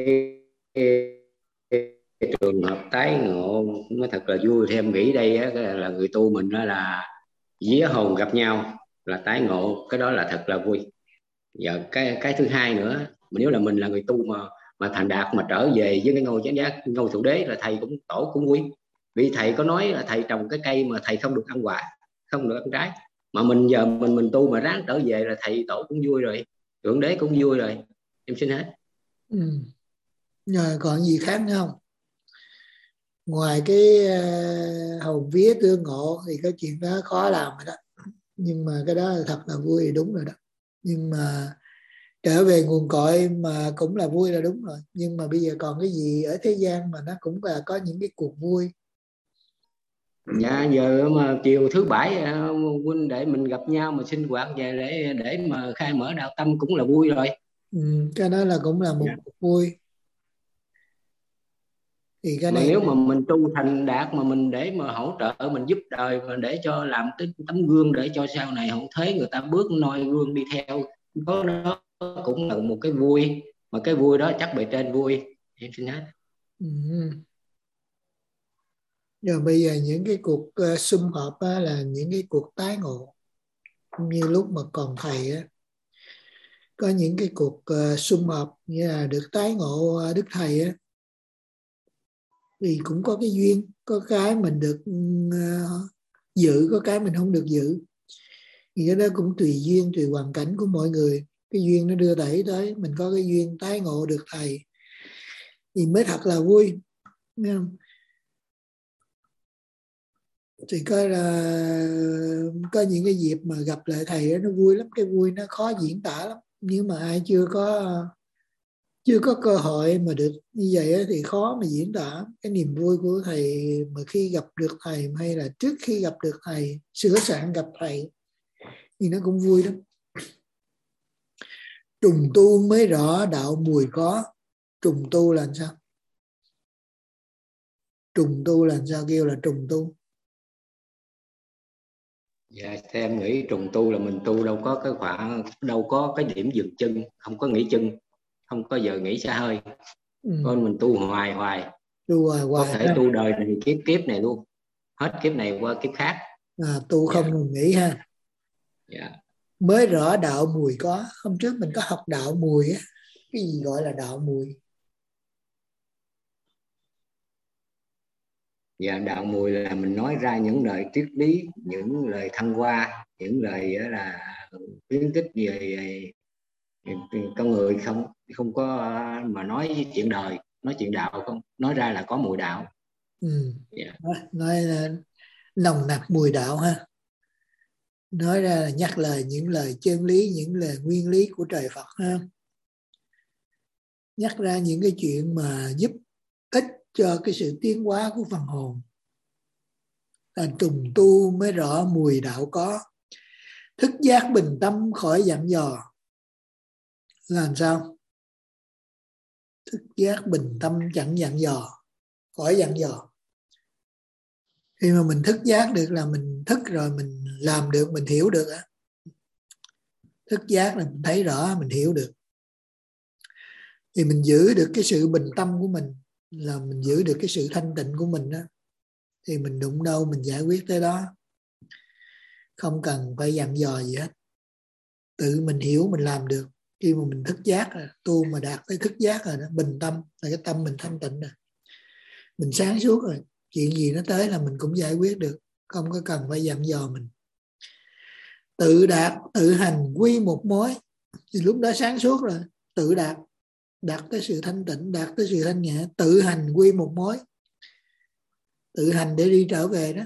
cái trường hợp tái ngộ mới thật là vui. Thì em nghĩ đây á, là người tu mình đó là vía hồn gặp nhau là tái ngộ, cái đó là thật là vui. Giờ cái thứ hai nữa, nếu là mình là người tu mà thành đạt mà trở về với cái ngôi chánh giác, ngôi thượng đế, là thầy cũng tổ cũng vui. Vì thầy có nói là thầy trồng cái cây mà thầy không được ăn quả, không được ăn trái, mà mình giờ mình tu mà ráng trở về là thầy tổ cũng vui rồi, thượng đế cũng vui rồi. Em xin hết. Rồi còn gì khác nữa không? Ngoài cái hầu vía tương ngộ thì cái chuyện đó khó làm rồi đó, nhưng mà cái đó là thật là vui thì đúng rồi đó. Nhưng mà trở về nguồn cội mà cũng là vui là đúng rồi. Nhưng mà bây giờ còn cái gì ở thế gian mà nó cũng là có những cái cuộc vui? Dạ giờ mà chiều thứ bảy huynh để mình gặp nhau mà sinh hoạt về để mà khai mở đạo tâm cũng là vui rồi. Cái đó là cũng là một cuộc vui. Thì cái mà này nếu mà mình tu thành đạt mà mình để mà hỗ trợ, mình giúp đời mà để cho làm cái tấm gương để cho sau này hậu thế người ta bước noi gương đi theo, đó cũng là một cái vui. Mà cái vui đó chắc bề trên vui. Em xin hết. Rồi bây giờ những cái cuộc sum họp á, là những cái cuộc tái ngộ. Như lúc mà còn thầy á, có những cái cuộc sum họp như là được tái ngộ Đức Thầy á, thì cũng có cái duyên, có cái mình được giữ, có cái mình không được giữ. Thì cái đó cũng tùy duyên, tùy hoàn cảnh của mọi người. Cái duyên nó đưa đẩy tới, mình có cái duyên tái ngộ được thầy thì mới thật là vui. Nghe không? Thì có những cái dịp mà gặp lại thầy đó, nó vui lắm. Cái vui nó khó diễn tả lắm. Nếu mà ai chưa có cơ hội mà được như vậy thì khó mà diễn tả cái niềm vui của thầy mà khi gặp được thầy, hay là trước khi gặp được thầy, sửa soạn gặp thầy, thì nó cũng vui lắm. Trùng tu mới rõ đạo mùi có. Trùng tu là sao? Trùng tu là sao kêu là trùng tu? Dạ em nghĩ trùng tu là mình tu đâu có cái khoảng, đâu có cái điểm dừng chân, không có nghỉ chân, không có giờ nghỉ xa hơi. Con mình tu hoài tu hoài có thể tu đời này kiếp này luôn, hết kiếp này qua kiếp khác. Tu không ngừng nghỉ ha. Dạ. Mới rõ đạo mùi có. Hôm trước mình có học đạo mùi á. Cái gì gọi là đạo mùi? Dạ đạo mùi là mình nói ra những lời triết lý, những lời thăng hoa, những lời là khuyến khích về con người, không có mà nói chuyện đời, nói chuyện đạo, không nói ra là có mùi đạo. Yeah. Nói là nồng nặc mùi đạo ha. Nói ra là nhắc lời những lời chân lý, những lời nguyên lý của trời Phật ha. Nhắc ra những cái chuyện mà giúp ích cho cái sự tiến hóa của phần hồn. Là trùng tu mới rõ mùi đạo có. Thức giác bình tâm khỏi dặn dò. Làm sao? Thức giác bình tâm chẳng dặn dò, khỏi dặn dò. Khi mà mình thức giác được là mình thức rồi, mình làm được, mình hiểu được. Thức giác là mình thấy rõ, mình hiểu được. Thì mình giữ được cái sự bình tâm của mình, là mình giữ được cái sự thanh tịnh của mình đó. Thì mình đụng đâu mình giải quyết tới đó. Không cần phải dặn dò gì hết. Tự mình hiểu mình làm được Khi mà mình thức giác rồi, tu mà đạt tới thức giác rồi đó, bình tâm là cái tâm mình thanh tịnh rồi, mình sáng suốt rồi, chuyện gì nó tới là mình cũng giải quyết được, không có cần phải dặn dò mình. Tự đạt, tự hành quy một mối, thì lúc đó sáng suốt rồi, tự đạt, đạt tới sự thanh tịnh, đạt tới sự thanh nhẹ, tự hành quy một mối, tự hành để đi trở về đó.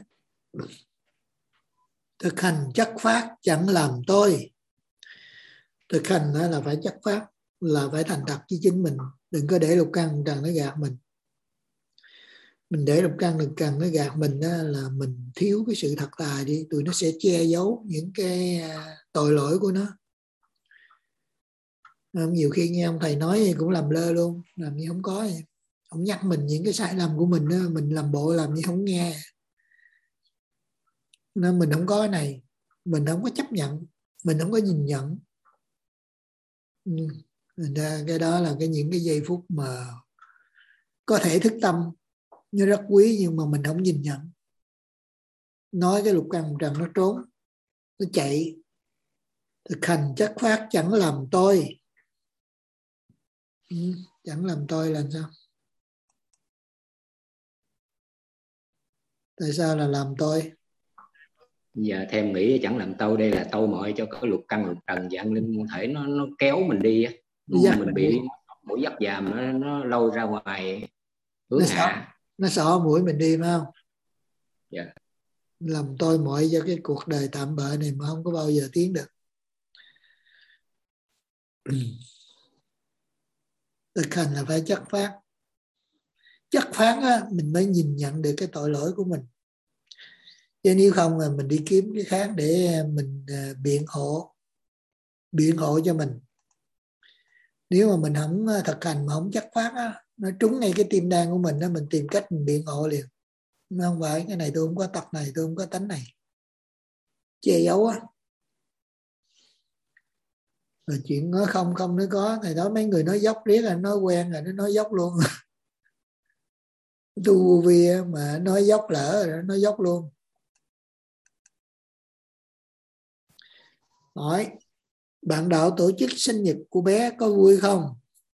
Thực hành chất phát chẳng làm tôi. Thực hành đó là phải chất phát, là phải thành thật với chính mình, đừng có để lục căn trần nó gạt mình. Mình để lục căn lục trần nó gạt mình đó, là mình thiếu cái sự thật tài đi, tụi nó sẽ che giấu những cái tội lỗi của nó. Nhiều khi nghe ông thầy nói cũng làm lơ luôn, làm như không có vậy. Ông nhắc mình những cái sai lầm của mình đó, mình làm bộ làm như không nghe. Nên mình không có cái này, mình không có chấp nhận, mình không có nhìn nhận. Cái đó là những cái giây phút mà có thể thức tâm, nó rất quý, nhưng mà mình không nhìn nhận. Nói cái lục căn trần nó trốn, nó chạy. Thực hành chất phát chẳng làm tôi. Chẳng làm tôi là sao? Tại sao là làm tôi? Giờ theo em nghĩ chẳng làm tôi đây là tôi mọi cho có lục căn lục trần dạng linh thể nó kéo mình đi á, mình bị mũi dắt dàm nó lôi ra ngoài hướng hạ, nó xỏ mũi mình đi phải không? Dạ. Làm tôi mọi cho cái cuộc đời tạm bợ này mà không có bao giờ tiến được. Thực hành là phải chất phát. Chất phát á, mình mới nhìn nhận được cái tội lỗi của mình. Chứ nếu không là mình đi kiếm cái khác để mình biện hộ cho mình. Nếu mà mình không thực hành mà không chất phát á, nó trúng ngay cái tim đan của mình đó, mình tìm cách mình biện hộ liền. Nó không phải cái này tôi không có tật này, tôi không có tánh này, che giấu á. Rồi chuyện nói không nói có, thầy đó mấy người nói dốc riết là nói quen rồi, nó nói dốc luôn. Tu vô vi mà nói dốc lỡ rồi, nói dốc luôn. Hỏi, bạn đạo tổ chức sinh nhật của bé có vui không?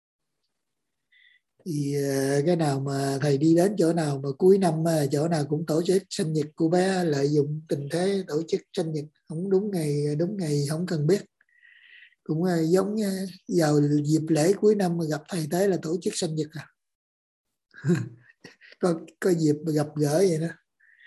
Thì cái nào mà thầy đi đến chỗ nào mà cuối năm chỗ nào cũng tổ chức sinh nhật của bé, lợi dụng tình thế tổ chức sinh nhật không đúng ngày không cần biết. Cũng giống vào dịp lễ cuối năm mà gặp thầy tới là tổ chức sinh nhật à. có dịp mà gặp gỡ vậy đó.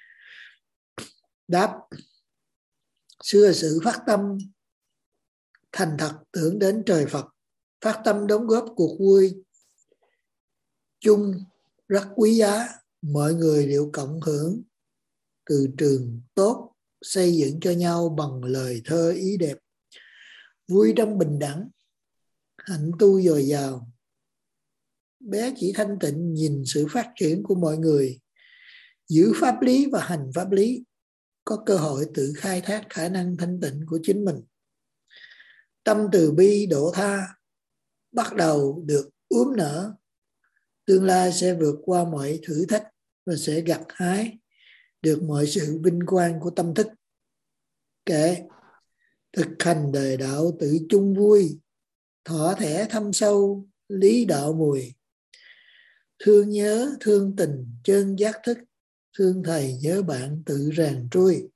Đáp, xưa sự phát tâm thành thật tưởng đến trời Phật, phát tâm đóng góp cuộc vui chung rất quý giá, mọi người đều cộng hưởng từ trường tốt, xây dựng cho nhau bằng lời thơ ý đẹp, vui trong bình đẳng, hạnh tu dồi dào. Bé chỉ thanh tịnh nhìn sự phát triển của mọi người, giữ pháp lý và hành pháp lý, có cơ hội tự khai thác khả năng thanh tịnh của chính mình. Tâm từ bi độ tha bắt đầu được úm nở, tương lai sẽ vượt qua mọi thử thách và sẽ gặt hái được mọi sự vinh quang của tâm thức. Kệ, thực hành đời đạo tự chung vui, thọ thẻ thâm sâu lý đạo mùi, thương nhớ thương tình chân giác thức, thương thầy nhớ bạn tự ràng trôi.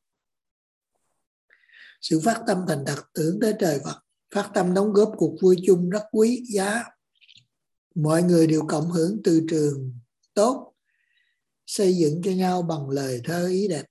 Sự phát tâm thành thật tưởng tới trời Phật, phát tâm đóng góp cuộc vui chung rất quý giá, mọi người đều cộng hưởng từ trường tốt, xây dựng cho nhau bằng lời thơ ý đẹp.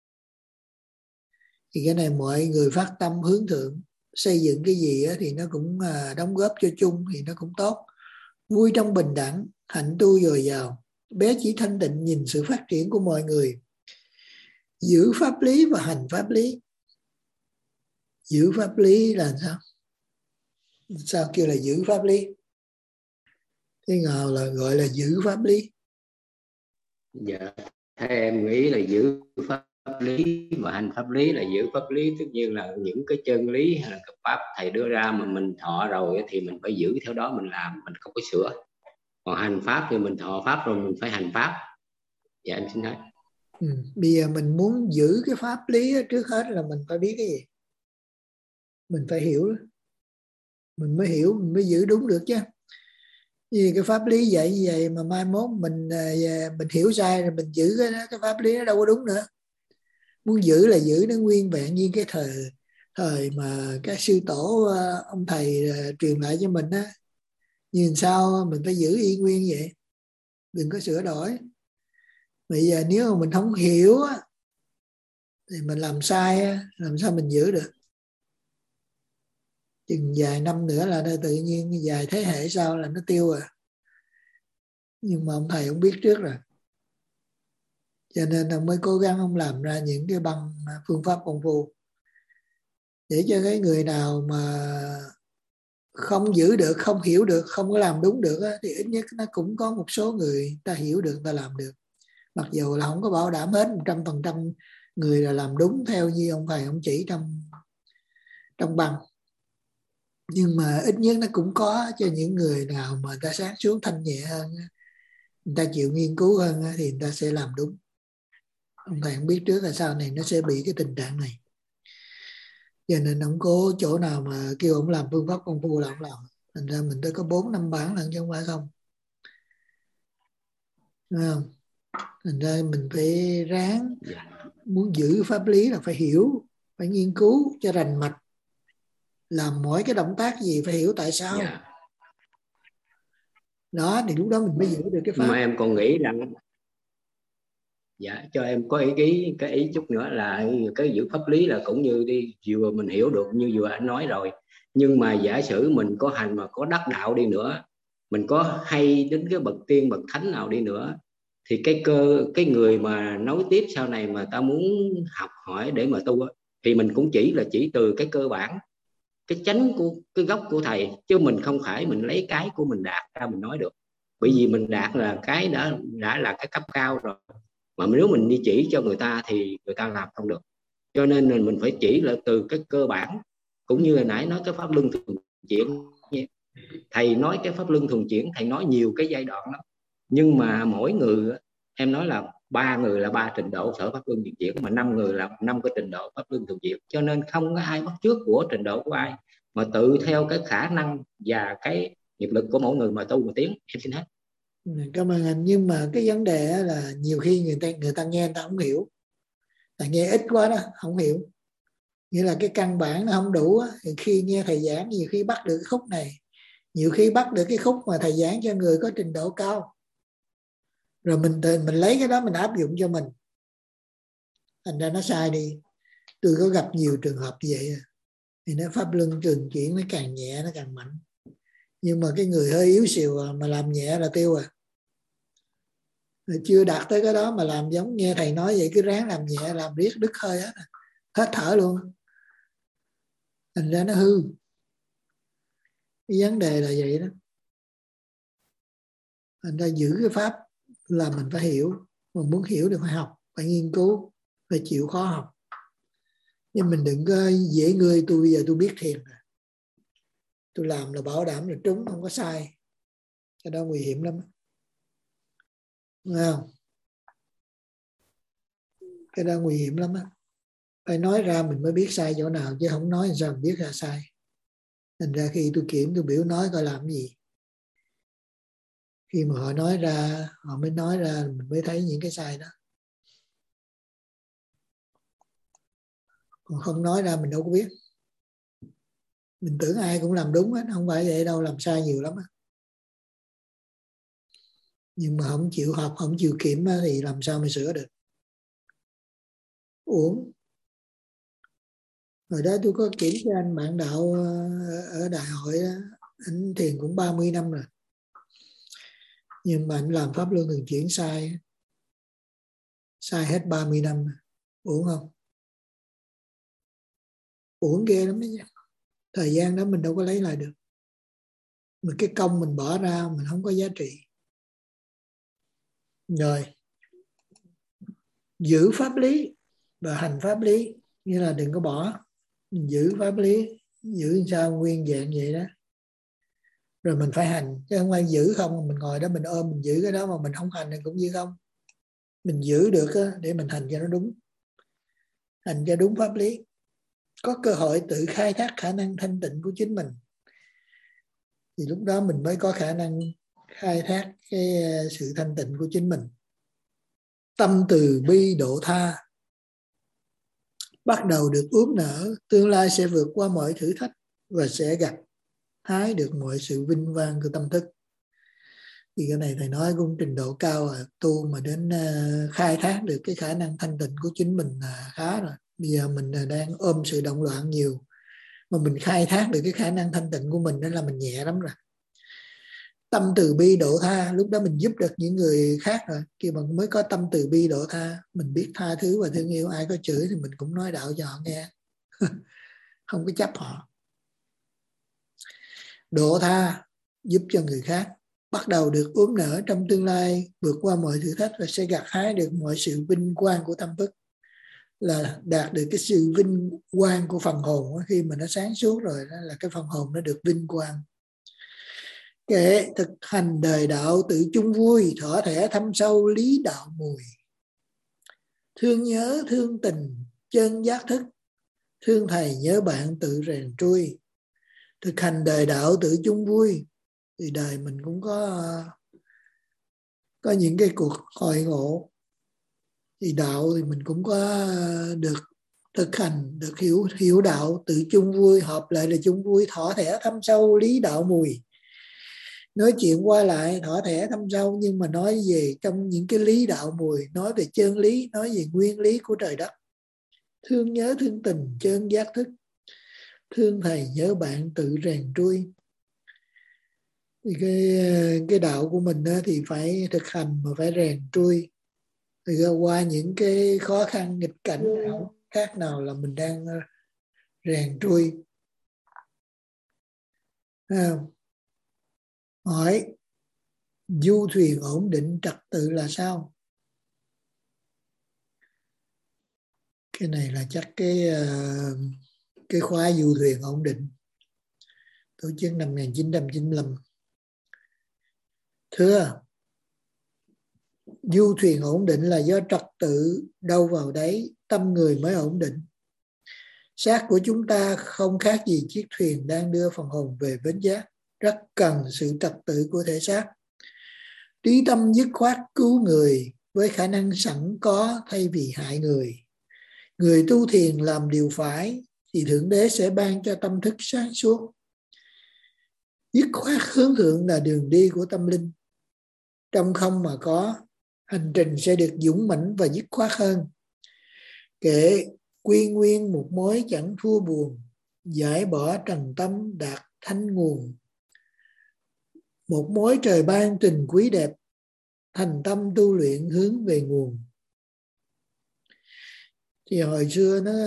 Thì cái này mọi người phát tâm hướng thượng, xây dựng cái gì thì nó cũng đóng góp cho chung thì nó cũng tốt. Vui trong bình đẳng, hạnh tu dồi dào. Bé chỉ thanh tịnh nhìn sự phát triển của mọi người, giữ pháp lý và hành pháp lý. Giữ pháp lý là sao? Sao kêu là giữ pháp lý? Thế nào là gọi là giữ pháp lý? Dạ, theo em nghĩ là giữ pháp lý và hành pháp lý. Là giữ pháp lý tất nhiên là những cái chân lý hay là cái pháp thầy đưa ra mà mình thọ rồi thì mình phải giữ theo đó mình làm, mình không có sửa. Còn hành pháp thì mình thọ pháp rồi mình phải hành pháp. Dạ em xin nói. Bây giờ mình muốn giữ cái pháp lý trước hết là mình phải biết cái gì? Mình phải hiểu. mình mới hiểu, mình mới giữ đúng được chứ. Vì cái pháp lý dạy như vậy mà mai mốt mình hiểu sai rồi mình giữ cái pháp lý nó đâu có đúng nữa. Muốn giữ là giữ nó nguyên vẹn như cái thời mà các sư tổ ông thầy truyền lại cho mình á, như sao mình phải giữ y nguyên vậy, đừng có sửa đổi. Bây giờ nếu mà mình không hiểu á, thì mình làm sai á, làm sao mình giữ được. Chừng vài năm nữa là tự nhiên vài thế hệ sau là nó tiêu rồi. Nhưng mà ông thầy ông biết trước rồi, cho nên ông mới cố gắng ông làm ra những cái băng phương pháp công phu để cho cái người nào mà không giữ được, không hiểu được, không có làm đúng được á, thì ít nhất nó cũng có một số người ta hiểu được, ta làm được. Mặc dù là không có bảo đảm hết 100% người là làm đúng theo như ông thầy ông chỉ trong băng, nhưng mà ít nhất nó cũng có cho những người nào mà người ta sáng suốt thanh nhẹ hơn, người ta chịu nghiên cứu hơn thì người ta sẽ làm đúng. Ông thầy không biết trước là sau này nó sẽ bị cái tình trạng này, cho nên ông cố chỗ nào mà kêu ông làm phương pháp công phu là ông làm. Thành ra mình tới có 4-5 bản lần chứ không phải không. Đúng không? Thành ra mình phải ráng, muốn giữ pháp lý là phải hiểu, phải nghiên cứu cho rành mạch. Làm mỗi cái động tác gì phải hiểu tại sao. Đó, thì lúc đó mình mới giữ được cái pháp. Mà em còn nghĩ rằng cho em có cái ý chút nữa là cái giữ pháp lý là cũng như đi, vừa mình hiểu được như vừa anh nói rồi, nhưng mà giả sử mình có hành mà có đắc đạo đi nữa, mình có hay đến cái bậc tiên bậc thánh nào đi nữa, thì cái người mà nối tiếp sau này mà ta muốn học hỏi để mà tu, thì mình cũng chỉ từ cái cơ bản, cái chánh của cái gốc của thầy, chứ mình không phải mình lấy cái của mình đạt ra mình nói được. Bởi vì mình đạt là cái đã là cái cấp cao rồi, mà nếu mình đi chỉ cho người ta thì người ta làm không được. Cho nên mình phải chỉ là từ cái cơ bản, cũng như hồi nãy nói cái pháp luân thường chuyển. Thầy nói cái pháp luân thường chuyển, thầy nói nhiều cái giai đoạn lắm, nhưng mà mỗi người, em nói là 3 người là 3 trình độ sở pháp luân thường chuyển, mà 5 người là 5 cái trình độ pháp luân thường chuyển. Cho nên không có ai bắt chước của trình độ của ai, mà tự theo cái khả năng và cái nghiệp lực của mỗi người mà tu mà tiến. Em xin hết. Cảm ơn anh. Nhưng mà cái vấn đề là nhiều khi người ta nghe người ta không hiểu, tại nghe ít quá đó không hiểu, nghĩa là cái căn bản nó không đủ á. Thì khi nghe thầy giảng nhiều khi bắt được cái khúc này, nhiều khi bắt được cái khúc mà thầy giảng cho người có trình độ cao, rồi mình lấy cái đó mình áp dụng cho mình, thành ra nó sai đi. Tôi có gặp nhiều trường hợp như vậy, thì nó pháp luân thường chuyển nó càng nhẹ nó càng mạnh, nhưng mà cái người hơi yếu xìu mà làm nhẹ là tiêu rồi. Chưa đạt tới cái đó mà làm giống nghe thầy nói vậy, cứ ráng làm nhẹ, làm riết đứt hơi hết thở luôn, thành ra nó hư. Cái vấn đề là vậy đó. Thành ra giữ cái pháp là mình phải hiểu, mà muốn hiểu được phải học, phải nghiên cứu, phải chịu khó học. Nhưng mình đừng có dễ người tôi bây giờ tôi biết thiền rồi, tôi làm là bảo đảm là trúng không có sai, cái đó nguy hiểm lắm. Đúng không? Cái đó nguy hiểm lắm á. Phải nói ra mình mới biết sai chỗ nào, chứ không nói sao mình biết ra sai. Thành ra khi tôi kiểm tôi biểu nói coi làm cái gì, khi mà họ nói ra, họ mới nói ra, mình mới thấy những cái sai đó. Còn không nói ra mình đâu có biết. Mình tưởng ai cũng làm đúng hết, không phải vậy đâu, làm sai nhiều lắm á. Nhưng mà không chịu học, không chịu kiểm thì làm sao mà sửa được. Uổng. Hồi đó tôi có kiểm cho anh bạn đạo ở đại hội đó, anh thiền cũng 30 năm rồi, nhưng mà anh làm pháp luân thường chuyển sai hết 30 năm. Uổng không? Uổng ghê lắm đấy nha. Thời gian đó mình đâu có lấy lại được, mà cái công mình bỏ ra mình không có giá trị. Rồi giữ pháp lý và hành pháp lý, như là đừng có bỏ, mình giữ pháp lý, giữ sao nguyên vẹn vậy đó. Rồi mình phải hành, chứ không phải giữ không, mình ngồi đó mình ôm mình giữ cái đó mà mình không hành thì cũng như không. Mình giữ được để mình hành cho nó đúng, hành cho đúng pháp lý, có cơ hội tự khai thác khả năng thanh tịnh của chính mình. thì lúc đó mình mới có khả năng khai thác cái sự thanh tịnh của chính mình. Tâm từ bi độ tha bắt đầu được ươm nở, tương lai sẽ vượt qua mọi thử thách và sẽ gặt hái được mọi sự vinh quang của tâm thức. Thì cái này thầy nói cũng trình độ cao rồi, tu mà đến khai thác được cái khả năng thanh tịnh của chính mình là khá rồi. Bây giờ mình đang ôm sự động loạn nhiều, mà mình khai thác được cái khả năng thanh tịnh của mình, đó là mình nhẹ lắm rồi. Tâm từ bi độ tha, lúc đó mình giúp được những người khác rồi. Khi mà mới có tâm từ bi độ tha, mình biết tha thứ và thương yêu. Ai có chửi thì mình cũng nói đạo cho họ nghe không có chấp họ. Độ tha giúp cho người khác bắt đầu được ươm nở trong tương lai, vượt qua mọi thử thách và sẽ gặt hái được mọi sự vinh quang của tâm thức, là đạt được cái sự vinh quang của phần hồn. Khi mà nó sáng suốt rồi, đó là cái phần hồn nó được vinh quang. Kệ thực hành đời đạo tự chung vui, thỏa thẻ thâm sâu lý đạo mùi. Thương nhớ thương tình chân giác thức, thương thầy nhớ bạn tự rèn trui. Thực hành đời đạo tự chung vui, thì đời mình cũng có những cái cuộc hội ngộ. Thì đạo thì mình cũng có được thực hành, được hiểu đạo tự chung vui, hợp lại là chung vui, thỏa thẻ thâm sâu lý đạo mùi. Nói chuyện qua lại thỏa thẻ thâm sâu, nhưng mà nói về trong những cái lý đạo mùi, nói về chân lý, nói về nguyên lý của trời đất. Thương nhớ thương tình chân giác thức, thương thầy nhớ bạn tự rèn trui. Thì cái đạo của mình đó thì phải thực hành mà phải rèn trui. Thì qua những cái khó khăn nghịch cảnh nào khác nào là mình đang rèn trui. Hỏi du thuyền ổn định trật tự là sao? Cái này là chắc cái khóa du thuyền ổn định tổ chức năm 1995. Thưa, du thuyền ổn định là do trật tự đâu vào đấy, tâm người mới ổn định. Xác của chúng ta không khác gì chiếc thuyền đang đưa phần hồn về bến giác, rất cần sự trật tự của thể xác. Trí tâm dứt khoát cứu người với khả năng sẵn có thay vì hại người. Người tu thiền làm điều phải thì Thượng Đế sẽ ban cho tâm thức sáng suốt. Dứt khoát hướng thượng là đường đi của tâm linh. Trong không mà có, hành trình sẽ được dũng mãnh và dứt khoát hơn. Kệ quy nguyên một mối chẳng thua buồn, giải bỏ trần tâm đạt thanh nguồn. Một mối trời ban tình quý đẹp, thành tâm tu luyện hướng về nguồn. Thì hồi xưa nó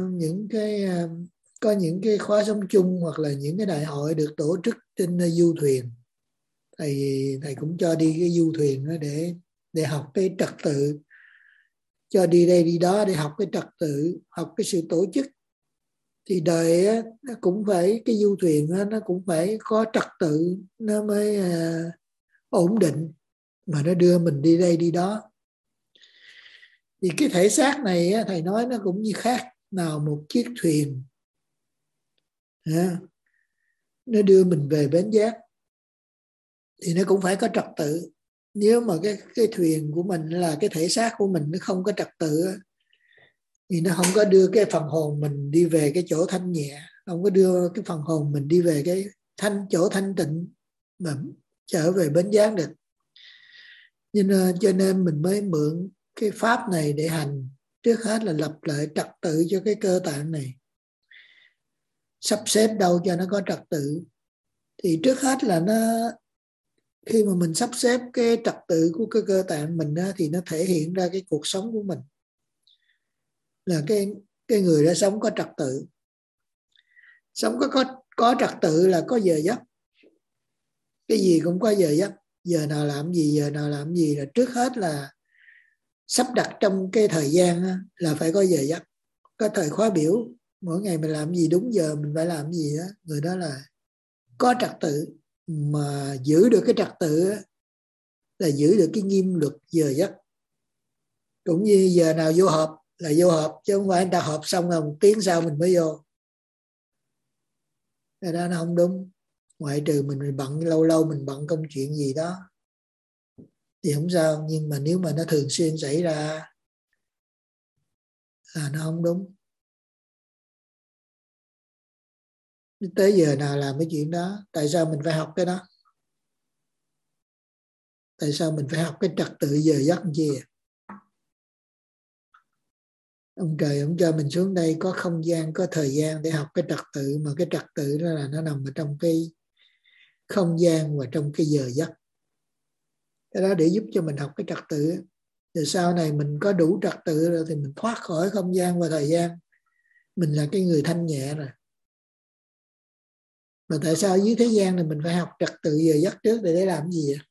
có những cái khóa sống chung hoặc là những cái đại hội được tổ chức trên du thuyền. Thầy cũng cho đi cái du thuyền đó để học cái trật tự, cho đi đây đi đó để học cái trật tự, học cái sự tổ chức. Thì đời á, nó cũng phải, cái du thuyền á, nó cũng phải có trật tự nó mới ổn định, mà nó đưa mình đi đây đi đó. Thì cái thể xác này á, thầy nói nó cũng như khác nào một chiếc thuyền, nó đưa mình về bến giác, thì nó cũng phải có trật tự. Nếu mà cái thuyền của mình là cái thể xác của mình nó không có trật tự, thì nó không có đưa cái phần hồn mình đi về cái chỗ thanh nhẹ, không có đưa cái phần hồn mình đi về cái chỗ thanh tịnh mà trở về bến giác được. Cho nên mình mới mượn cái pháp này để hành. Trước hết là lập lại trật tự cho cái cơ tạng này, sắp xếp đâu cho nó có trật tự. Thì trước hết là khi mà mình sắp xếp cái trật tự của cái cơ tạng mình đó, thì nó thể hiện ra cái cuộc sống của mình là cái người đó sống có trật tự. Sống có trật tự là có giờ giấc. Cái gì cũng có giờ giấc, giờ nào làm gì, giờ nào làm gì, là trước hết là sắp đặt trong cái thời gian là phải có giờ giấc, có thời khóa biểu, mỗi ngày mình làm gì đúng giờ mình phải làm gì đó. Người đó là có trật tự. Mà giữ được cái trật tự là giữ được cái nghiêm luật giờ giấc. Cũng như giờ nào vô họp là vô họp, chứ không phải người ta họp xong rồi 1 tiếng sau mình mới vô. Cái đó nó không đúng. ngoại trừ mình bận, lâu lâu mình bận công chuyện gì đó thì không sao, nhưng mà nếu mà nó thường xuyên xảy ra là nó không đúng. Tới giờ nào làm cái chuyện đó? Tại sao mình phải học cái đó? Tại sao mình phải học cái trật tự giờ giấc làm chi? Ông trời ông cho mình xuống đây có không gian, có thời gian để học cái trật tự, mà cái trật tự đó là nó nằm ở trong cái không gian và trong cái giờ giấc. Cái đó để giúp cho mình học cái trật tự. Rồi sau này mình có đủ trật tự rồi thì mình thoát khỏi không gian và thời gian. Mình là cái người thanh nhẹ rồi. Mà tại sao dưới thế gian này mình phải học trật tự giờ giấc trước để làm gì vậy?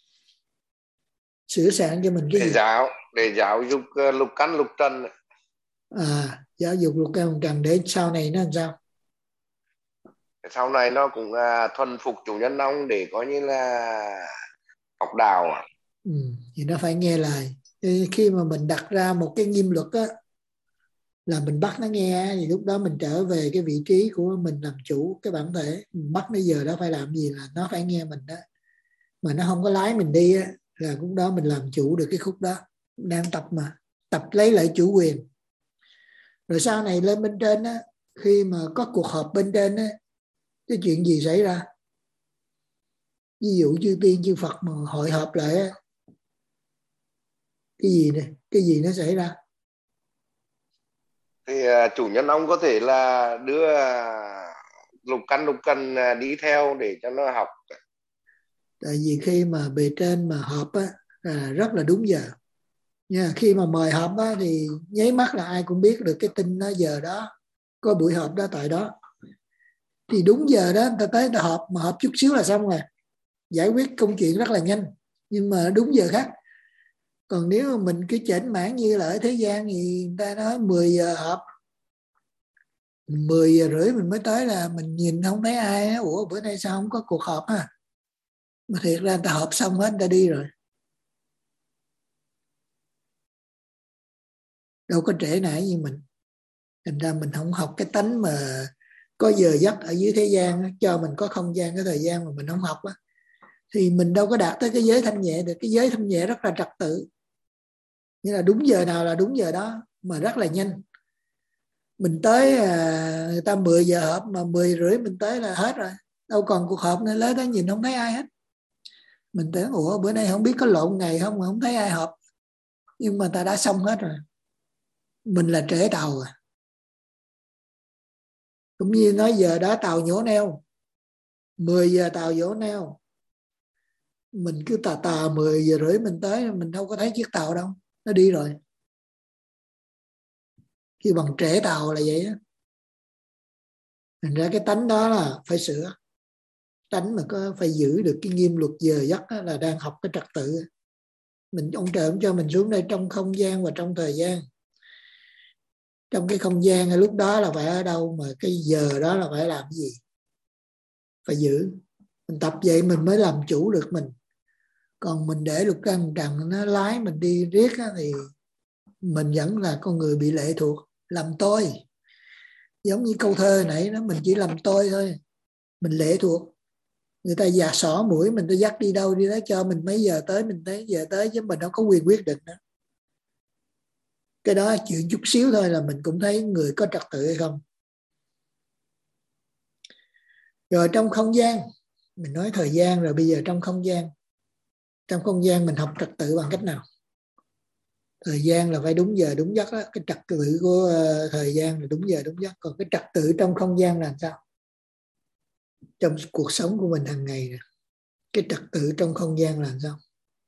Sửa soạn cho mình cái gì? Để giáo dục lục căn lục trần. Giáo dục lục căn lục trần để sau này nó làm sao? Sau này nó cũng thuần phục chủ nhân ông để coi như là học đạo. Thì nó phải nghe lời. Khi mà mình đặt ra một cái nghiêm luật á, là mình bắt nó nghe, thì lúc đó mình trở về cái vị trí của mình làm chủ cái bản thể. Mình bắt nó giờ đó phải làm gì là nó phải nghe mình đó. Mà nó không có lái mình đi á, là lúc đó mình làm chủ được cái khúc đó. Đang tập mà, tập lấy lại chủ quyền. Rồi sau này lên bên trên á, khi mà có cuộc họp bên trên á, cái chuyện gì xảy ra? Ví dụ chư tiên chư Phật mà hội họp lại á, cái gì nó xảy ra? Thì chủ nhân ông có thể là đưa lục căn lục trần đi theo để cho nó học. Tại vì khi mà bề trên mà họp á, rất là đúng giờ nha. Khi mà mời họp á, thì nháy mắt là ai cũng biết được cái tin đó, giờ đó có buổi họp đó tại đó. Thì đúng giờ đó người ta tới ta họp, mà họp chút xíu là xong rồi, giải quyết công chuyện rất là nhanh, nhưng mà đúng giờ khác. Còn nếu mà mình cứ chểnh mảng như là ở thế gian thì người ta nói 10 giờ họp, 10 giờ rưỡi mình mới tới là mình nhìn không thấy ai. Ủa bữa nay sao không có cuộc họp ha? Mà thiệt ra người ta họp xong hết, người ta đi rồi, đâu có trễ nải như mình. Thành ra mình không học cái tánh mà có giờ giấc ở dưới thế gian, cho mình có không gian, cái thời gian mà mình không học á, thì mình đâu có đạt tới cái giới thanh nhẹ được. Cái giới thanh nhẹ rất là trật tự, nghĩa là đúng giờ nào là đúng giờ đó, mà rất là nhanh. Mình tới người ta 10 giờ họp mà 10 rưỡi mình tới là hết rồi, đâu còn cuộc họp nữa. Lấy đó nhìn không thấy ai hết. Mình tưởng ủa bữa nay không biết có lộn ngày không mà không thấy ai họp, nhưng mà ta đã xong hết rồi. Mình là trễ tàu rồi. Cũng như nói giờ đó tàu nhổ neo, 10 giờ tàu nhổ neo, mình cứ tà 10 giờ rưỡi mình tới, mình đâu có thấy chiếc tàu đâu, nó đi rồi. Khi bằng trễ tàu là vậy á. Thành ra cái tánh đó là phải sửa. Tánh mà có phải giữ được cái nghiêm luật giờ giấc là đang học cái trật tự. Ông trời ông cho mình xuống đây trong không gian và trong thời gian. Trong cái không gian lúc đó là phải ở đâu, mà cái giờ đó là phải làm cái gì, phải giữ. Mình tập vậy mình mới làm chủ được mình. Còn mình để lục căn trần nó lái mình đi riết thì mình vẫn là con người bị lệ thuộc, làm tôi. Giống như câu thơ nãy đó, mình chỉ làm tôi thôi. Mình lệ thuộc. Người ta già xỏ mũi mình, ta dắt đi đâu đi đó, cho mình mấy giờ tới mình tới giờ tới, chứ mình không có quyền quyết định đó. Cái đó chuyện chút xíu thôi là mình cũng thấy người có trật tự hay không. Rồi trong không gian, mình nói thời gian rồi, bây giờ trong không gian. Trong không gian mình học trật tự bằng cách nào? Thời gian là phải đúng giờ đúng giấc đó. Cái trật tự của thời gian là đúng giờ đúng giấc. Còn cái trật tự trong không gian là sao? Trong cuộc sống của mình hàng ngày này, cái trật tự trong không gian là sao?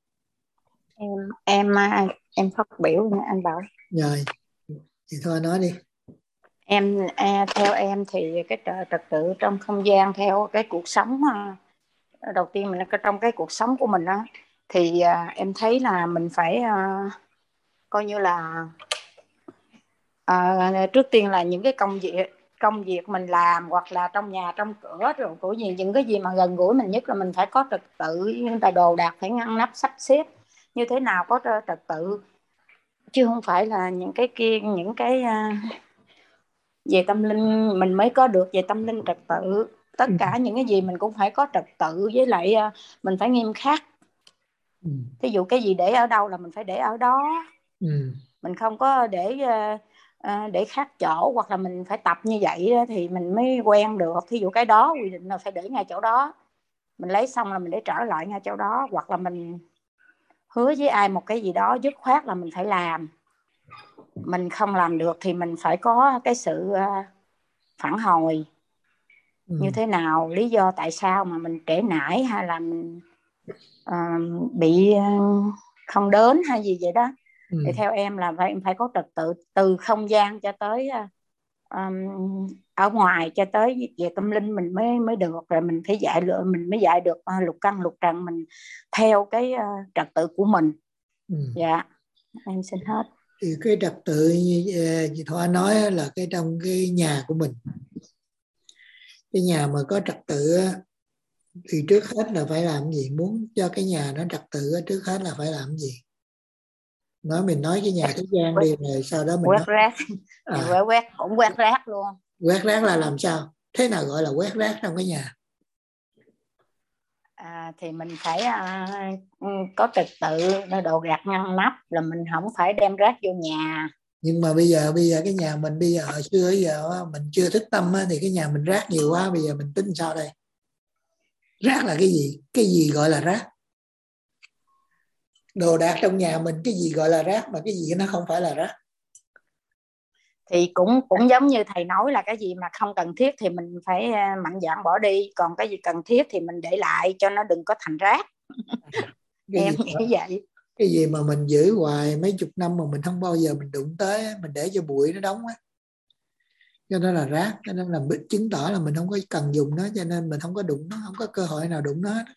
Em phát biểu nha anh Bảo. Rồi thì thôi nói đi. Theo em thì cái trật tự trong không gian theo cái cuộc sống, đầu tiên mình trong cái cuộc sống của mình đó, thì em thấy là mình phải coi như là trước tiên là những cái công việc mình làm, hoặc là trong nhà trong cửa, rồi của những cái gì mà gần gũi mình nhất là mình phải có trật tự. Như là đồ đạc phải ngăn nắp sắp xếp như thế nào có trật tự, chứ không phải là những cái kia, những cái về tâm linh mình mới có được về tâm linh trật tự. tất cả những cái gì mình cũng phải có trật tự, với lại mình phải nghiêm khắc. Thí dụ cái gì để ở đâu là mình phải để ở đó. Mình không có để khác chỗ, hoặc là mình phải tập như vậy thì mình mới quen được. Thí dụ cái đó quy định là phải để ngay chỗ đó, mình lấy xong là mình để trở lại ngay chỗ đó. Hoặc là mình hứa với ai một cái gì đó dứt khoát là mình phải làm. Mình không làm được thì mình phải có cái sự phản hồi. Như thế nào, lý do tại sao mà mình trễ nải, hay là mình bị không đến hay gì vậy đó. Thì theo em là phải có trật tự từ không gian cho tới ở ngoài, cho tới về tâm linh mình mới được. Rồi mình phải mình mới dạy được lục căn lục trần mình theo cái trật tự của mình. Dạ, em xin hết. Thì cái trật tự như chị Thoa nói là cái trong cái nhà của mình, cái nhà mà có trật tự thì trước hết là phải làm gì? Muốn cho cái nhà nó trật tự trước hết là phải làm gì? Mình nói cái nhà thế gian đi, rồi sau đó mình quét nói rác. Cũng quét rác luôn. Quét rác là làm sao? Thế nào gọi là quét rác trong cái nhà? Thì mình phải có trật tự, đồ gạt ngăn nắp, là mình không phải đem rác vô nhà. Nhưng mà bây giờ cái nhà mình bây giờ hồi xưa giờ mình chưa thức tâm thì cái nhà mình rác nhiều quá, bây giờ mình tính sao đây? Rác là cái gì? Cái gì gọi là rác? Đồ đạc trong nhà mình cái gì gọi là rác, mà cái gì nó không phải là rác? Thì cũng giống như thầy nói là cái gì mà không cần thiết thì mình phải mạnh dạn bỏ đi, còn cái gì cần thiết thì mình để lại cho nó đừng có thành rác. Em nghĩ vậy. Cái gì mà mình giữ hoài mấy chục năm mà mình không bao giờ mình đụng tới, mình để cho bụi nó đóng á, cho nên là rác. Cho nên là chứng tỏ là mình không có cần dùng nó, cho nên mình không có đụng nó, không có cơ hội nào đụng nó hết.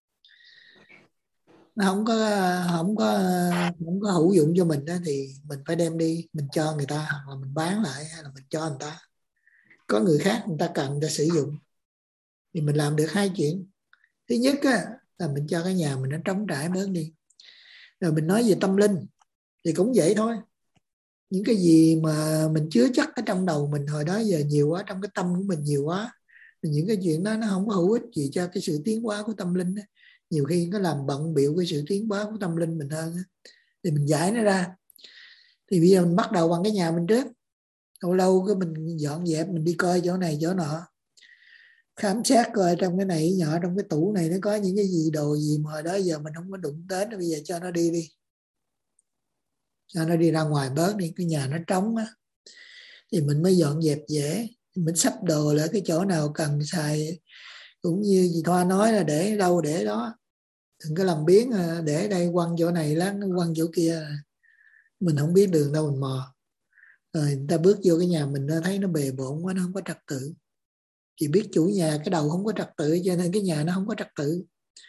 Nó không có hữu dụng cho mình đó, thì mình phải đem đi, mình cho người ta, hoặc là mình bán lại, hay là mình cho người ta. Có người khác người ta cần, người ta sử dụng, thì mình làm được hai chuyện. Thứ nhất là mình cho cái nhà mình nó trống trải bớt đi. Rồi mình nói về tâm linh thì cũng vậy thôi. Những cái gì mà mình chứa chắc ở trong đầu mình hồi đó giờ nhiều quá, trong cái tâm của mình nhiều quá, thì những cái chuyện đó nó không có hữu ích gì cho cái sự tiến hóa của tâm linh đó. Nhiều khi nó làm bận bịu cái sự tiến hóa của tâm linh mình hơn đó. Thì mình giải nó ra. Thì bây giờ mình bắt đầu bằng cái nhà mình trước. Lâu lâu cái mình dọn dẹp, mình đi coi chỗ này chỗ nọ, khám xét coi trong cái này nhỏ, trong cái tủ này nó có những cái gì, đồ gì mà hồi đó giờ mình không có đụng đến, bây giờ cho nó đi, cho nó đi ra ngoài bớt đi, cái nhà nó trống á, thì mình mới dọn dẹp dễ. Mình sắp đồ lại cái chỗ nào cần xài, cũng như chị Thoa nói là để đâu để đó, đừng có làm biến để đây quăng chỗ này lát nó quăng chỗ kia, mình không biết đường đâu mình mò. Rồi người ta bước vô cái nhà mình nó thấy nó bề bộn quá, nó không có trật tự. Chỉ biết chủ nhà cái đầu không có trật tự, cho nên cái nhà nó không có trật tự.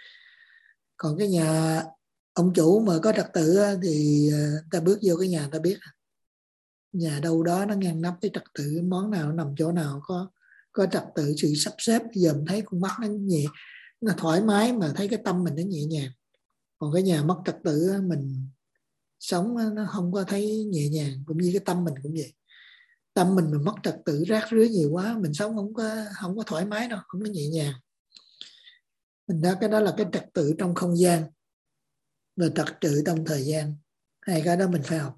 Còn cái nhà ông chủ mà có trật tự thì ta bước vô cái nhà ta biết nhà đâu đó nó ngăn nắp cái trật tự, món nào nó nằm chỗ nào có trật tự, sự sắp xếp. Bây giờ mình thấy con mắt nó nhẹ, nó thoải mái, mà thấy cái tâm mình nó nhẹ nhàng. Còn cái nhà mất trật tự mình sống nó không có thấy nhẹ nhàng. Cũng như cái tâm mình cũng vậy. Tâm mình mất trật tự, rác rưới nhiều quá, mình sống không có thoải mái đâu, không có nhẹ nhàng. Mình nói cái đó là cái trật tự trong không gian và trật tự trong thời gian. Hai cái đó mình phải học.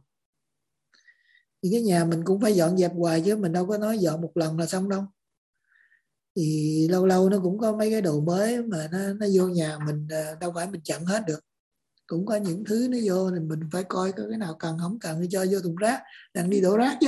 Thì cái nhà mình cũng phải dọn dẹp hoài, chứ mình đâu có nói dọn một lần là xong đâu. Thì lâu lâu nó cũng có mấy cái đồ mới mà nó vô nhà mình, đâu phải mình chặn hết được. Cũng có những thứ nó vô thì mình phải coi có cái nào cần không cần thì cho vô thùng rác, đang đi đổ rác chứ.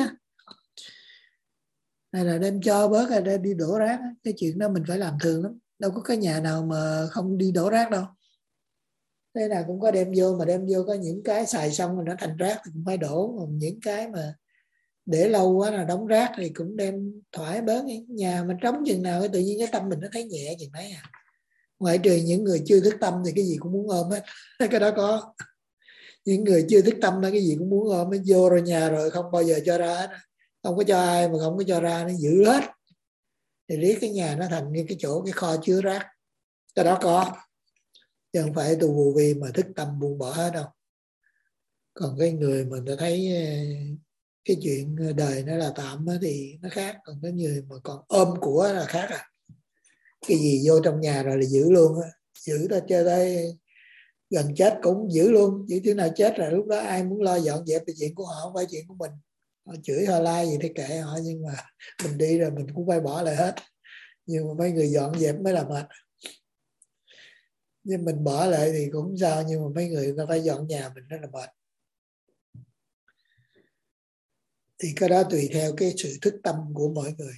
Hay là đem cho bớt hay đi đổ rác. Cái chuyện đó mình phải làm thường lắm. Đâu có cái nhà nào mà không đi đổ rác đâu. Thế nào cũng có đem vô, mà đem vô có những cái xài xong rồi nó thành rác thì cũng phải đổ. Còn những cái mà để lâu quá là đóng rác thì cũng đem thoải bớt. Nhà mà trống chừng nào tự nhiên cái tâm mình nó thấy nhẹ chừng đấy à. Ngoại trừ những người chưa thức tâm thì cái gì cũng muốn ôm hết. Cái đó có. Những người chưa thức tâm đó cái gì cũng muốn ôm hết, vô rồi nhà rồi không bao giờ cho ra hết. Không có cho ai mà không có cho ra, nó giữ hết. Thì riết cái nhà nó thành như cái chỗ, cái kho chứa rác. Cái đó có. Chứ không phải tù vụ vì mà thức tâm buông bỏ hết đâu. Còn cái người mà ta thấy cái chuyện đời nó là tạm thì nó khác. Còn cái người mà còn ôm của là khác à. cái gì vô trong nhà rồi là giữ luôn á, giữ ta cho tới gần chết cũng giữ luôn. Chỉ thứ nào chết rồi lúc đó ai muốn lo dọn dẹp thì chuyện của họ, không phải chuyện của mình. Họ chửi họ la gì thì kệ họ, nhưng mà mình đi rồi mình cũng phải bỏ lại hết. Nhưng mà mấy người dọn dẹp mới là mệt. Nhưng mình bỏ lại thì cũng sao, nhưng mà mấy người ta phải dọn nhà mình rất là mệt. Thì cái đó tùy theo cái sự thức tâm của mỗi người.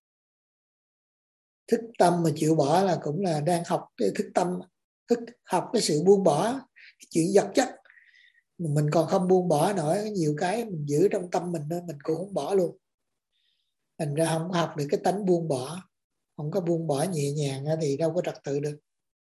Thức tâm mà chịu bỏ là cũng là đang học cái thức tâm, học cái sự buông bỏ, cái chuyện vật chất. Mình còn không buông bỏ nổi, nhiều cái mình giữ trong tâm mình đó, mình cũng không bỏ luôn. Thành ra không học được cái tánh buông bỏ. Không có buông bỏ nhẹ nhàng thì đâu có trật tự được.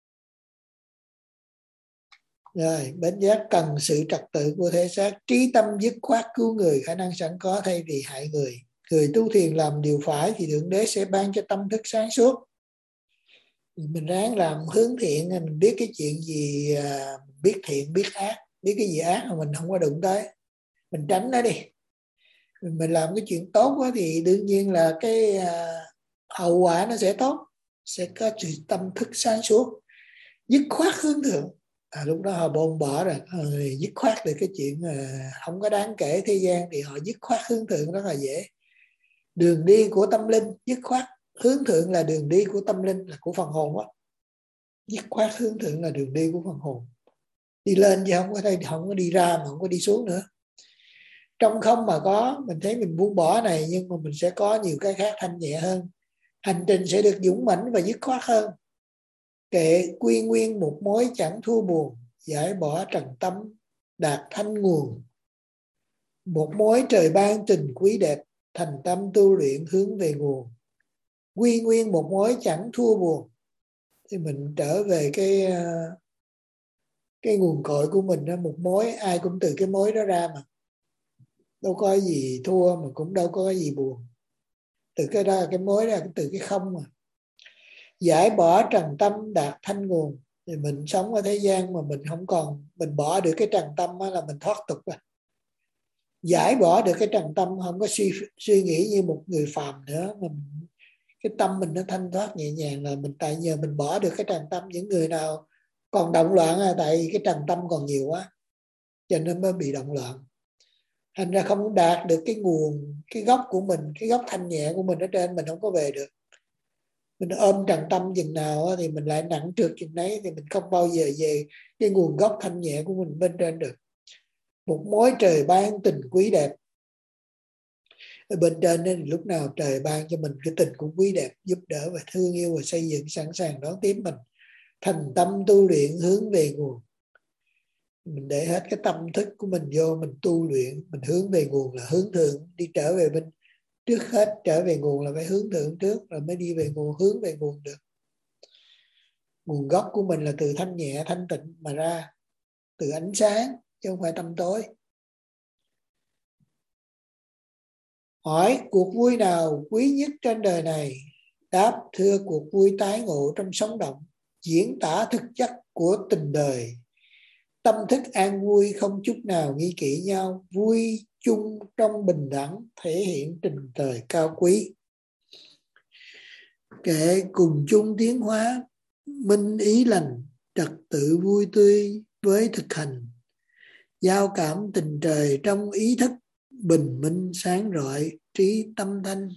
Rồi, bến giác cần sự trật tự của thể xác, trí tâm dứt khoát cứu người, khả năng sẵn có thay vì hại người. Người tu thiền làm điều phải thì Thượng Đế sẽ ban cho tâm thức sáng suốt. Mình ráng làm hướng thiện, mình biết cái chuyện gì, biết thiện, biết ác, biết cái gì ác mà mình không có đụng tới, mình tránh nó đi. Mình làm cái chuyện tốt quá thì đương nhiên là cái hậu quả nó sẽ tốt, sẽ có sự tâm thức sáng suốt, dứt khoát hướng thượng. Lúc đó họ buông bỏ rồi, dứt khoát được cái chuyện không có đáng kể thế gian thì họ dứt khoát hướng thượng rất là dễ. Đường đi của tâm linh dứt khoát hướng thượng là đường đi của tâm linh, là của phần hồn đó. Dứt khoát hướng thượng là đường đi của phần hồn, đi lên chứ không có đi ra mà không có đi xuống nữa. Trong không mà có, mình thấy mình buông bỏ này, nhưng mà mình sẽ có nhiều cái khác thanh nhẹ hơn. Hành trình sẽ được dũng mãnh và dứt khoát hơn. Kệ quy nguyên một mối chẳng thua buồn, giải bỏ trần tâm đạt thanh nguồn. Một mối trời ban tình quý đẹp, thành tâm tu luyện hướng về nguồn. Quy nguyên một mối chẳng thua buồn, thì mình trở về cái nguồn cội của mình đó. Một mối, ai cũng từ cái mối đó ra mà, đâu có gì thua mà cũng đâu có gì buồn. Từ cái đó, cái mối đó, từ cái không mà. Giải bỏ trần tâm đạt thanh nguồn, thì mình sống ở thế gian mà mình không còn, mình bỏ được cái trần tâm là mình thoát tục rồi. Giải bỏ được cái trần tâm, không có suy nghĩ như một người phàm nữa, mà cái tâm mình nó thanh thoát nhẹ nhàng là mình, tại nhờ mình bỏ được cái trần tâm. Những người nào còn động loạn tại vì cái trần tâm còn nhiều quá, cho nên mới bị động loạn. Thành ra không đạt được cái nguồn, cái gốc của mình, cái gốc thanh nhẹ của mình ở trên, mình không có về được. Mình ôm trần tâm chừng nào thì mình lại nặng trược chừng đấy, thì mình không bao giờ về cái nguồn gốc thanh nhẹ của mình bên trên được. Một mối trời ban tình quý đẹp, ở bên trên nên lúc nào trời ban cho mình cái tình cũng quý đẹp, giúp đỡ và thương yêu và xây dựng, sẵn sàng đón tiếp mình. Thành tâm tu luyện hướng về nguồn. Mình để hết cái tâm thức của mình vô, mình tu luyện, mình hướng về nguồn là hướng thượng, đi trở về bên. Trước hết trở về nguồn là phải hướng thượng trước, rồi mới đi về nguồn, hướng về nguồn được. Nguồn gốc của mình là từ thanh nhẹ, thanh tịnh mà ra, từ ánh sáng chứ không phải tâm tối. Hỏi cuộc vui nào quý nhất trên đời này? Đáp, thưa cuộc vui tái ngộ trong sống động, diễn tả thực chất của tình đời. Tâm thức an vui không chút nào nghi kỵ nhau, vui chung trong bình đẳng, thể hiện tình đời cao quý. Kệ cùng chung tiến hóa, minh ý lành, trật tự vui tươi với thực hành. Giao cảm tình trời trong ý thức, bình minh sáng rọi, trí tâm thanh.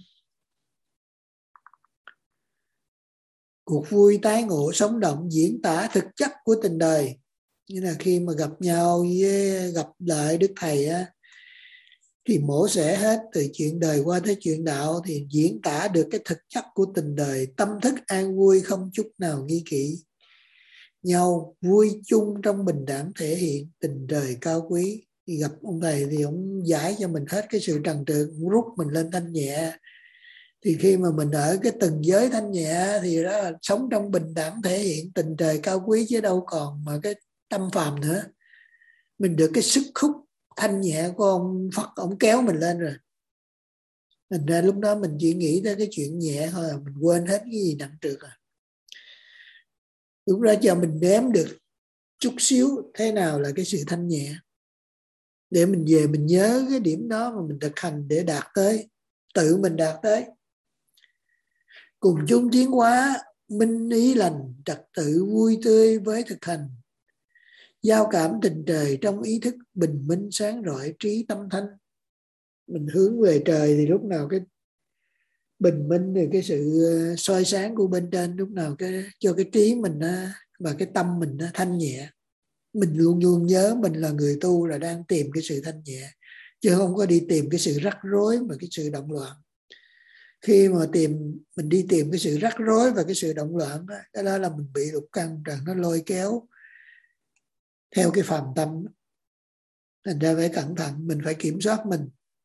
Cuộc vui tái ngộ sống động diễn tả thực chất của tình đời. Như là khi mà gặp nhau với gặp lại Đức Thầy á, thì mổ xẻ hết từ chuyện đời qua tới chuyện đạo, thì diễn tả được cái thực chất của tình đời. Tâm thức an vui không chút nào nghi kỵ nhau, vui chung trong bình đẳng, thể hiện tình đời cao quý. Thì gặp ông thầy thì ông giải cho mình hết cái sự trần trượt, rút mình lên thanh nhẹ. Thì khi mà mình ở cái từng giới thanh nhẹ thì đó là sống trong bình đẳng, thể hiện tình trời cao quý, chứ đâu còn mà cái tâm phàm nữa. Mình được cái sức hút thanh nhẹ của ông Phật, ông kéo mình lên rồi. Thành ra lúc đó mình chỉ nghĩ tới cái chuyện nhẹ thôi, mình quên hết cái gì nặng trược rồi. Lúc đó cho mình nếm được chút xíu thế nào là cái sự thanh nhẹ, để mình về mình nhớ cái điểm đó mà mình thực hành để đạt tới, tự mình đạt tới. Cùng chung tiến hóa, minh ý lành, trật tự vui tươi với thực hành. Giao cảm tình trời trong ý thức bình minh sáng rọi trí tâm thanh. Mình hướng về trời thì lúc nào cái bình minh thì cái sự soi sáng của bên trên, lúc nào cho cái trí mình và cái tâm mình thanh nhẹ. Mình luôn luôn nhớ mình là người tu là đang tìm cái sự thanh nhẹ, chứ không có đi tìm cái sự rắc rối và cái sự động loạn. Khi mà mình đi tìm cái sự rắc rối và cái sự động loạn đó, cái đó là mình bị lục căn trần nó lôi kéo theo cái phàm tâm. Thành ra phải cẩn thận, mình phải kiểm soát mình.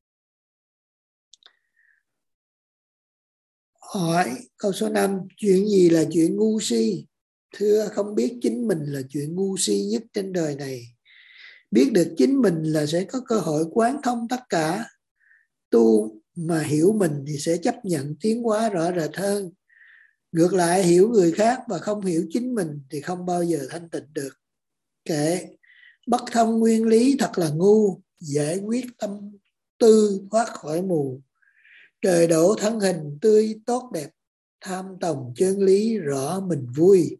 Hỏi câu số 5, chuyện gì là chuyện ngu si? Thưa, không biết chính mình là chuyện ngu si nhất trên đời này. Biết được chính mình là sẽ có cơ hội quán thông tất cả. Tu mà hiểu mình thì sẽ chấp nhận tiến hóa rõ rệt hơn. Ngược lại, hiểu người khác và không hiểu chính mình thì không bao giờ thanh tịnh được. Kệ, bất thông nguyên lý thật là ngu, giải quyết tâm tư thoát khỏi mù. Trời đổ thân hình tươi tốt đẹp, tham tòng chân lý rõ mình vui.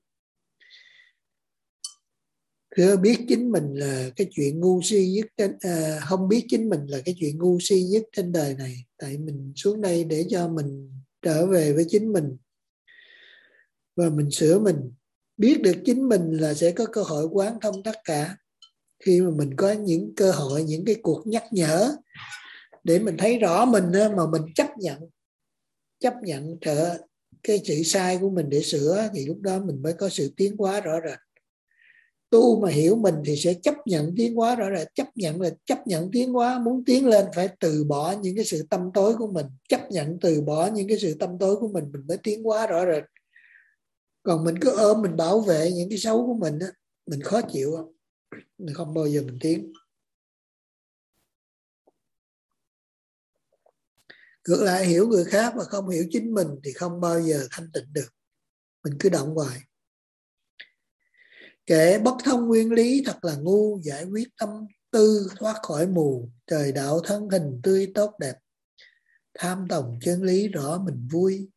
Cứ biết chính mình là cái chuyện ngu si nhất không biết chính mình là cái chuyện ngu si nhất trên đời này. Tại mình xuống đây để cho mình trở về với chính mình và mình sửa mình. Biết được chính mình là sẽ có cơ hội quán thông tất cả. Khi mà mình có những cơ hội, những cái cuộc nhắc nhở để mình thấy rõ mình mà mình chấp nhận cái sự sai của mình để sửa, thì lúc đó mình mới có sự tiến hóa rõ rệt. Tu mà hiểu mình thì sẽ chấp nhận tiến hóa rõ rệt. Chấp nhận là chấp nhận tiến hóa. Muốn tiến lên phải từ bỏ những cái sự tâm tối của mình. Chấp nhận từ bỏ những cái sự tâm tối của mình mới tiến hóa rõ rệt. Còn mình cứ ôm, mình bảo vệ những cái xấu của mình á, mình khó chịu, mình không bao giờ mình tiến. Ngược lại, hiểu người khác và không hiểu chính mình thì không bao giờ thanh tịnh được. Mình cứ động hoài. Kẻ bất thông nguyên lý thật là ngu, giải quyết tâm tư thoát khỏi mù. Trời đạo thân hình tươi tốt đẹp, tham tòng chân lý rõ mình vui.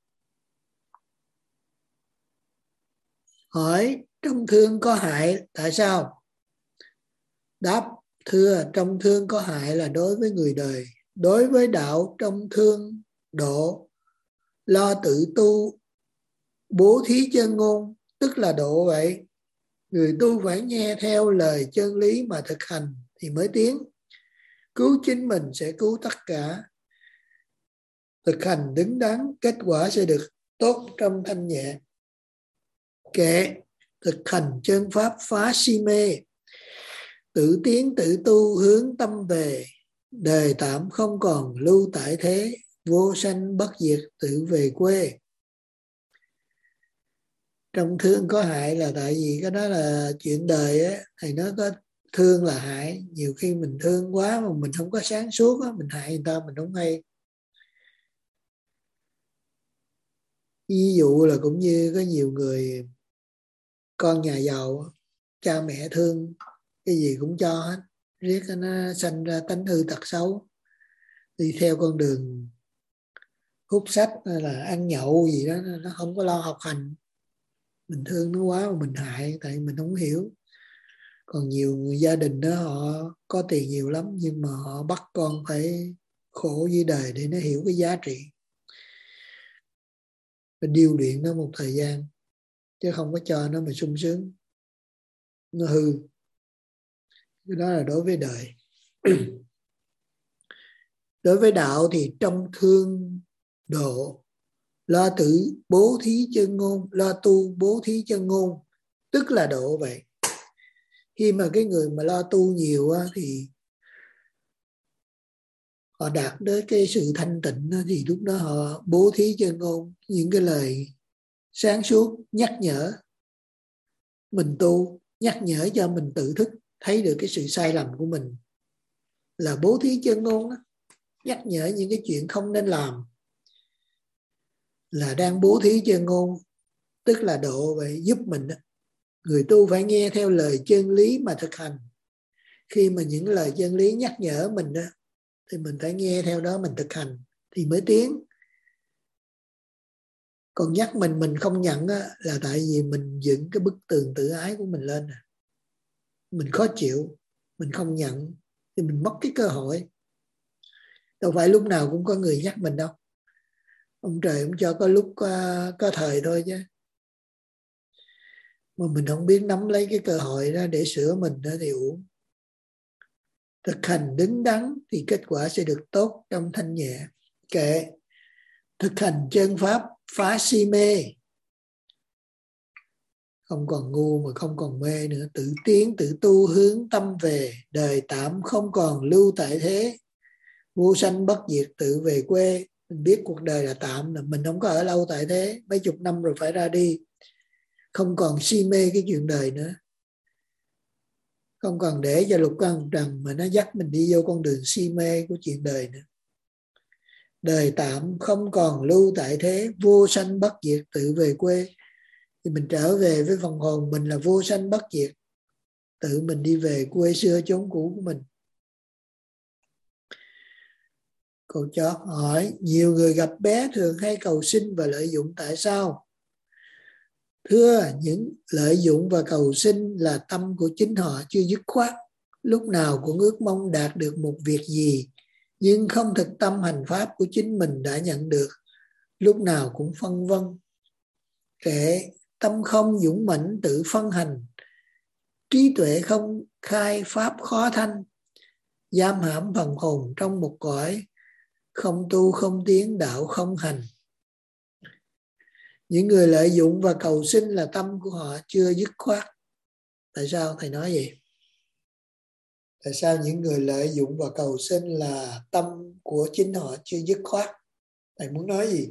Hỏi, trong thương có hại tại sao? Đáp, thưa, trong thương có hại là đối với người đời. Đối với đạo trong thương độ, lo tự tu, bố thí chân ngôn, tức là độ vậy. Người tu phải nghe theo lời chân lý mà thực hành thì mới tiến. Cứu chính mình sẽ cứu tất cả. Thực hành đứng đắn, kết quả sẽ được tốt trong thanh nhẹ. Kệ, thực hành chân pháp phá si mê, tự tiến tự tu hướng tâm về. Đời tạm không còn lưu tại thế, vô sanh bất diệt tự về quê. Trong thương có hại là tại vì cái đó là chuyện đời á, thầy nói có thương là hại. Nhiều khi mình thương quá mà mình không có sáng suốt á, mình hại người ta mình không hay. Ví dụ là cũng như có nhiều người con nhà giàu, cha mẹ thương cái gì cũng cho hết, riết nó sanh ra tánh hư tật xấu, đi theo con đường hút sách hay là ăn nhậu gì đó, nó không có lo học hành. Mình thương nó quá mà mình hại, tại mình không hiểu. Còn nhiều người gia đình đó họ có tiền nhiều lắm, nhưng mà họ bắt con phải khổ dưới đời để nó hiểu cái giá trị. Phải điêu luyện nó một thời gian, chứ không có cho nó mà sung sướng, nó hư. Cái đó là đối với đời. Đối với đạo thì trong thương độ, lo tự bố thí chân ngôn, lo tu bố thí chân ngôn, tức là độ vậy. Khi mà cái người mà lo tu nhiều thì họ đạt đến cái sự thanh tịnh thì lúc đó họ bố thí chân ngôn, những cái lời sáng suốt nhắc nhở mình tu, nhắc nhở cho mình tự thức thấy được cái sự sai lầm của mình, là bố thí chân ngôn đó. Nhắc nhở những cái chuyện không nên làm là đang bố thí chân ngôn, tức là độ vậy, giúp mình đó. Người tu phải nghe theo lời chân lý mà thực hành. Khi mà những lời chân lý nhắc nhở mình đó, thì mình phải nghe theo đó mình thực hành thì mới tiến. Còn nhắc mình không nhận á, là tại vì mình dựng cái bức tường tự ái của mình lên. Mình khó chịu, mình không nhận thì mình mất cái cơ hội. Đâu phải lúc nào cũng có người nhắc mình đâu. Ông trời ông cho có lúc có thời thôi chứ. Mà mình không biết nắm lấy cái cơ hội đó để sửa mình đó thì uổng. Thực hành đứng đắn thì kết quả sẽ được tốt trong thanh nhẹ. Kệ. Thực hành chân pháp phá si mê. Không còn ngu mà không còn mê nữa. Tự tiến, tự tu hướng tâm về. Đời tạm không còn lưu tại thế. Vô sanh bất diệt tự về quê. Mình biết cuộc đời là tạm, là mình không có ở lâu tại thế. Mấy chục năm rồi phải ra đi. Không còn si mê cái chuyện đời nữa. Không còn để cho lục căn trần mà nó dắt mình đi vô con đường si mê của chuyện đời nữa. Đời tạm không còn lưu tại thế. Vô sanh bất diệt tự về quê. Thì mình trở về với phần hồn mình là vô sanh bất diệt. Tự mình đi về quê xưa chốn cũ của mình. Câu chót hỏi, nhiều người gặp bé thường hay cầu xin và lợi dụng tại sao? Thưa, những lợi dụng và cầu xin là tâm của chính họ chưa dứt khoát. Lúc nào cũng ước mong đạt được một việc gì, nhưng không thực tâm hành pháp của chính mình đã nhận được. Lúc nào cũng phân vân. Kệ, tâm không dũng mãnh tự phân hành. Trí tuệ không khai pháp khó thanh. Giam hãm phần hồn trong một cõi. Không tu không tiến đạo không hành. Những người lợi dụng và cầu xin là tâm của họ chưa dứt khoát. Tại sao thầy nói vậy? Tại sao những người lợi dụng và cầu xin là tâm của chính họ chưa dứt khoát? Thầy muốn nói gì?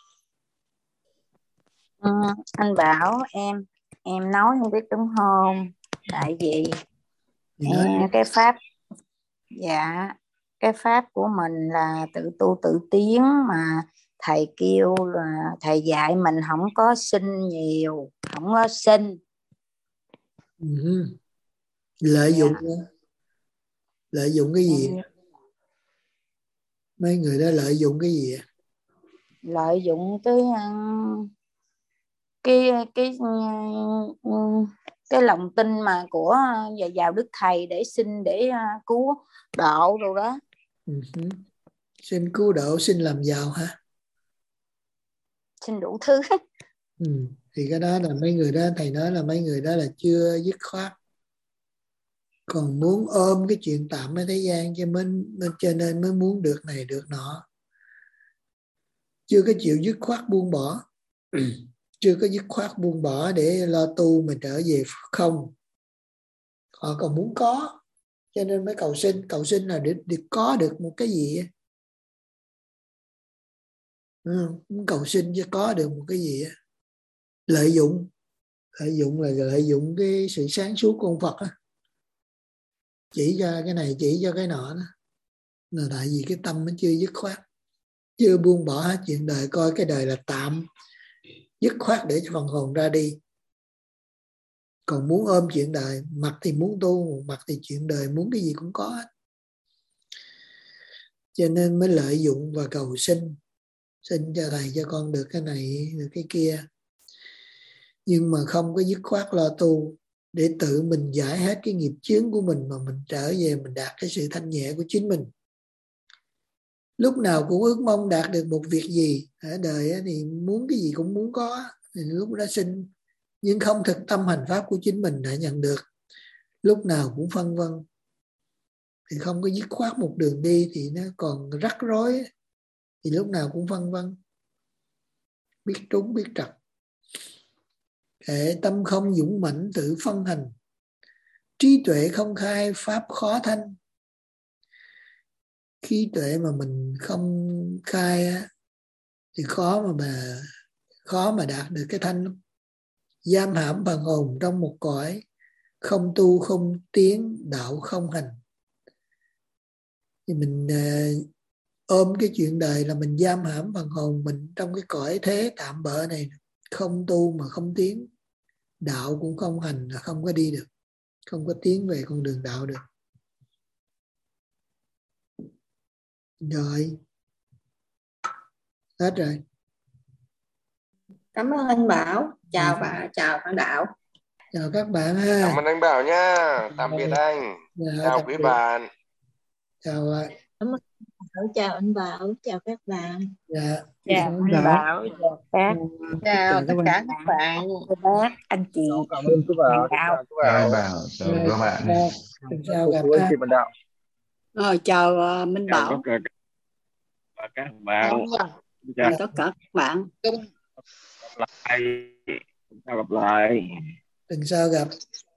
Anh bảo em nói không biết đúng không? Tại vì cái pháp, dạ, cái pháp của mình là tự tu tự tiến mà thầy kêu là thầy dạy mình không có xin nhiều, không có xin. Lợi dụng, lợi dụng cái gì? Mấy người đó lợi dụng cái gì? Lợi dụng cái lòng tin mà của vào Đức Thầy để xin, để cứu độ rồi đó. Xin cứu độ, xin làm giàu hả? Xin đủ thứ. Thì cái đó là mấy người đó, thầy nói là mấy người đó là chưa dứt khoát. Còn muốn ôm cái chuyện tạm ở thế gian cho nên mới muốn được này được nọ. Chưa có chịu dứt khoát buông bỏ. Chưa có dứt khoát buông bỏ để lo tu mà trở về không. Họ còn muốn có, cho nên mới cầu xin. Cầu xin là để có được một cái gì. Muốn cầu xin cho có được một cái gì. Lợi dụng. Lợi dụng là lợi dụng cái sự sáng suốt của ông Phật đó. Chỉ cho cái này, chỉ cho cái nọ đó. Là tại vì cái tâm nó chưa dứt khoát, chưa buông bỏ hết chuyện đời, coi cái đời là tạm, dứt khoát để cho phần hồn ra đi. Còn muốn ôm chuyện đời, mặt thì muốn tu, mặt thì chuyện đời, muốn cái gì cũng có hết. Cho nên mới lợi dụng và cầu xin. Xin cho thầy cho con được cái này, được cái kia. Nhưng mà không có dứt khoát lo tu để tự mình giải hết cái nghiệp chướng của mình mà mình trở về mình đạt cái sự thanh nhẹ của chính mình. Lúc nào cũng ước mong đạt được một việc gì ở đời thì muốn cái gì cũng muốn có, thì lúc đó xin, nhưng không thực tâm hành pháp của chính mình đã nhận được. Lúc nào cũng phân vân, thì không có dứt khoát một đường đi thì nó còn rắc rối, thì lúc nào cũng phân vân, biết trúng biết trật. Hệ tâm không dũng mãnh tự phân hành. Trí tuệ không khai pháp khó thanh. Trí tuệ mà mình không khai á, thì khó mà đạt được cái thanh. Giam hãm phần hồn trong một cõi. Không tu không tiến đạo không hành. Thì mình ôm cái chuyện đời là mình giam hãm phần hồn mình trong cái cõi thế tạm bợ này. Không tu mà không tiến, đạo cũng không hành, là không có đi được, không có tiến về con đường đạo được. Rồi, hết rồi. Cảm ơn anh Bảo. Chào bạn Đạo. Chào các bạn ha. Cảm ơn anh Bảo nha. Tạm biệt anh. Chào quý bạn. Chào ạ. Chào anh Bảo, chào các bạn. Dạ. Chào anh Bảo, chào tất cả các bạn, cô bác, anh chị. Cảm ơn cô Bảo. Chào anh Bảo, chào các bạn. Chào gặp anh chị Bạn Đạo. Chào Minh Bảo. Chào các bạn. Chào tất cả các bạn. Chào gặp lại. Tuần sau gặp.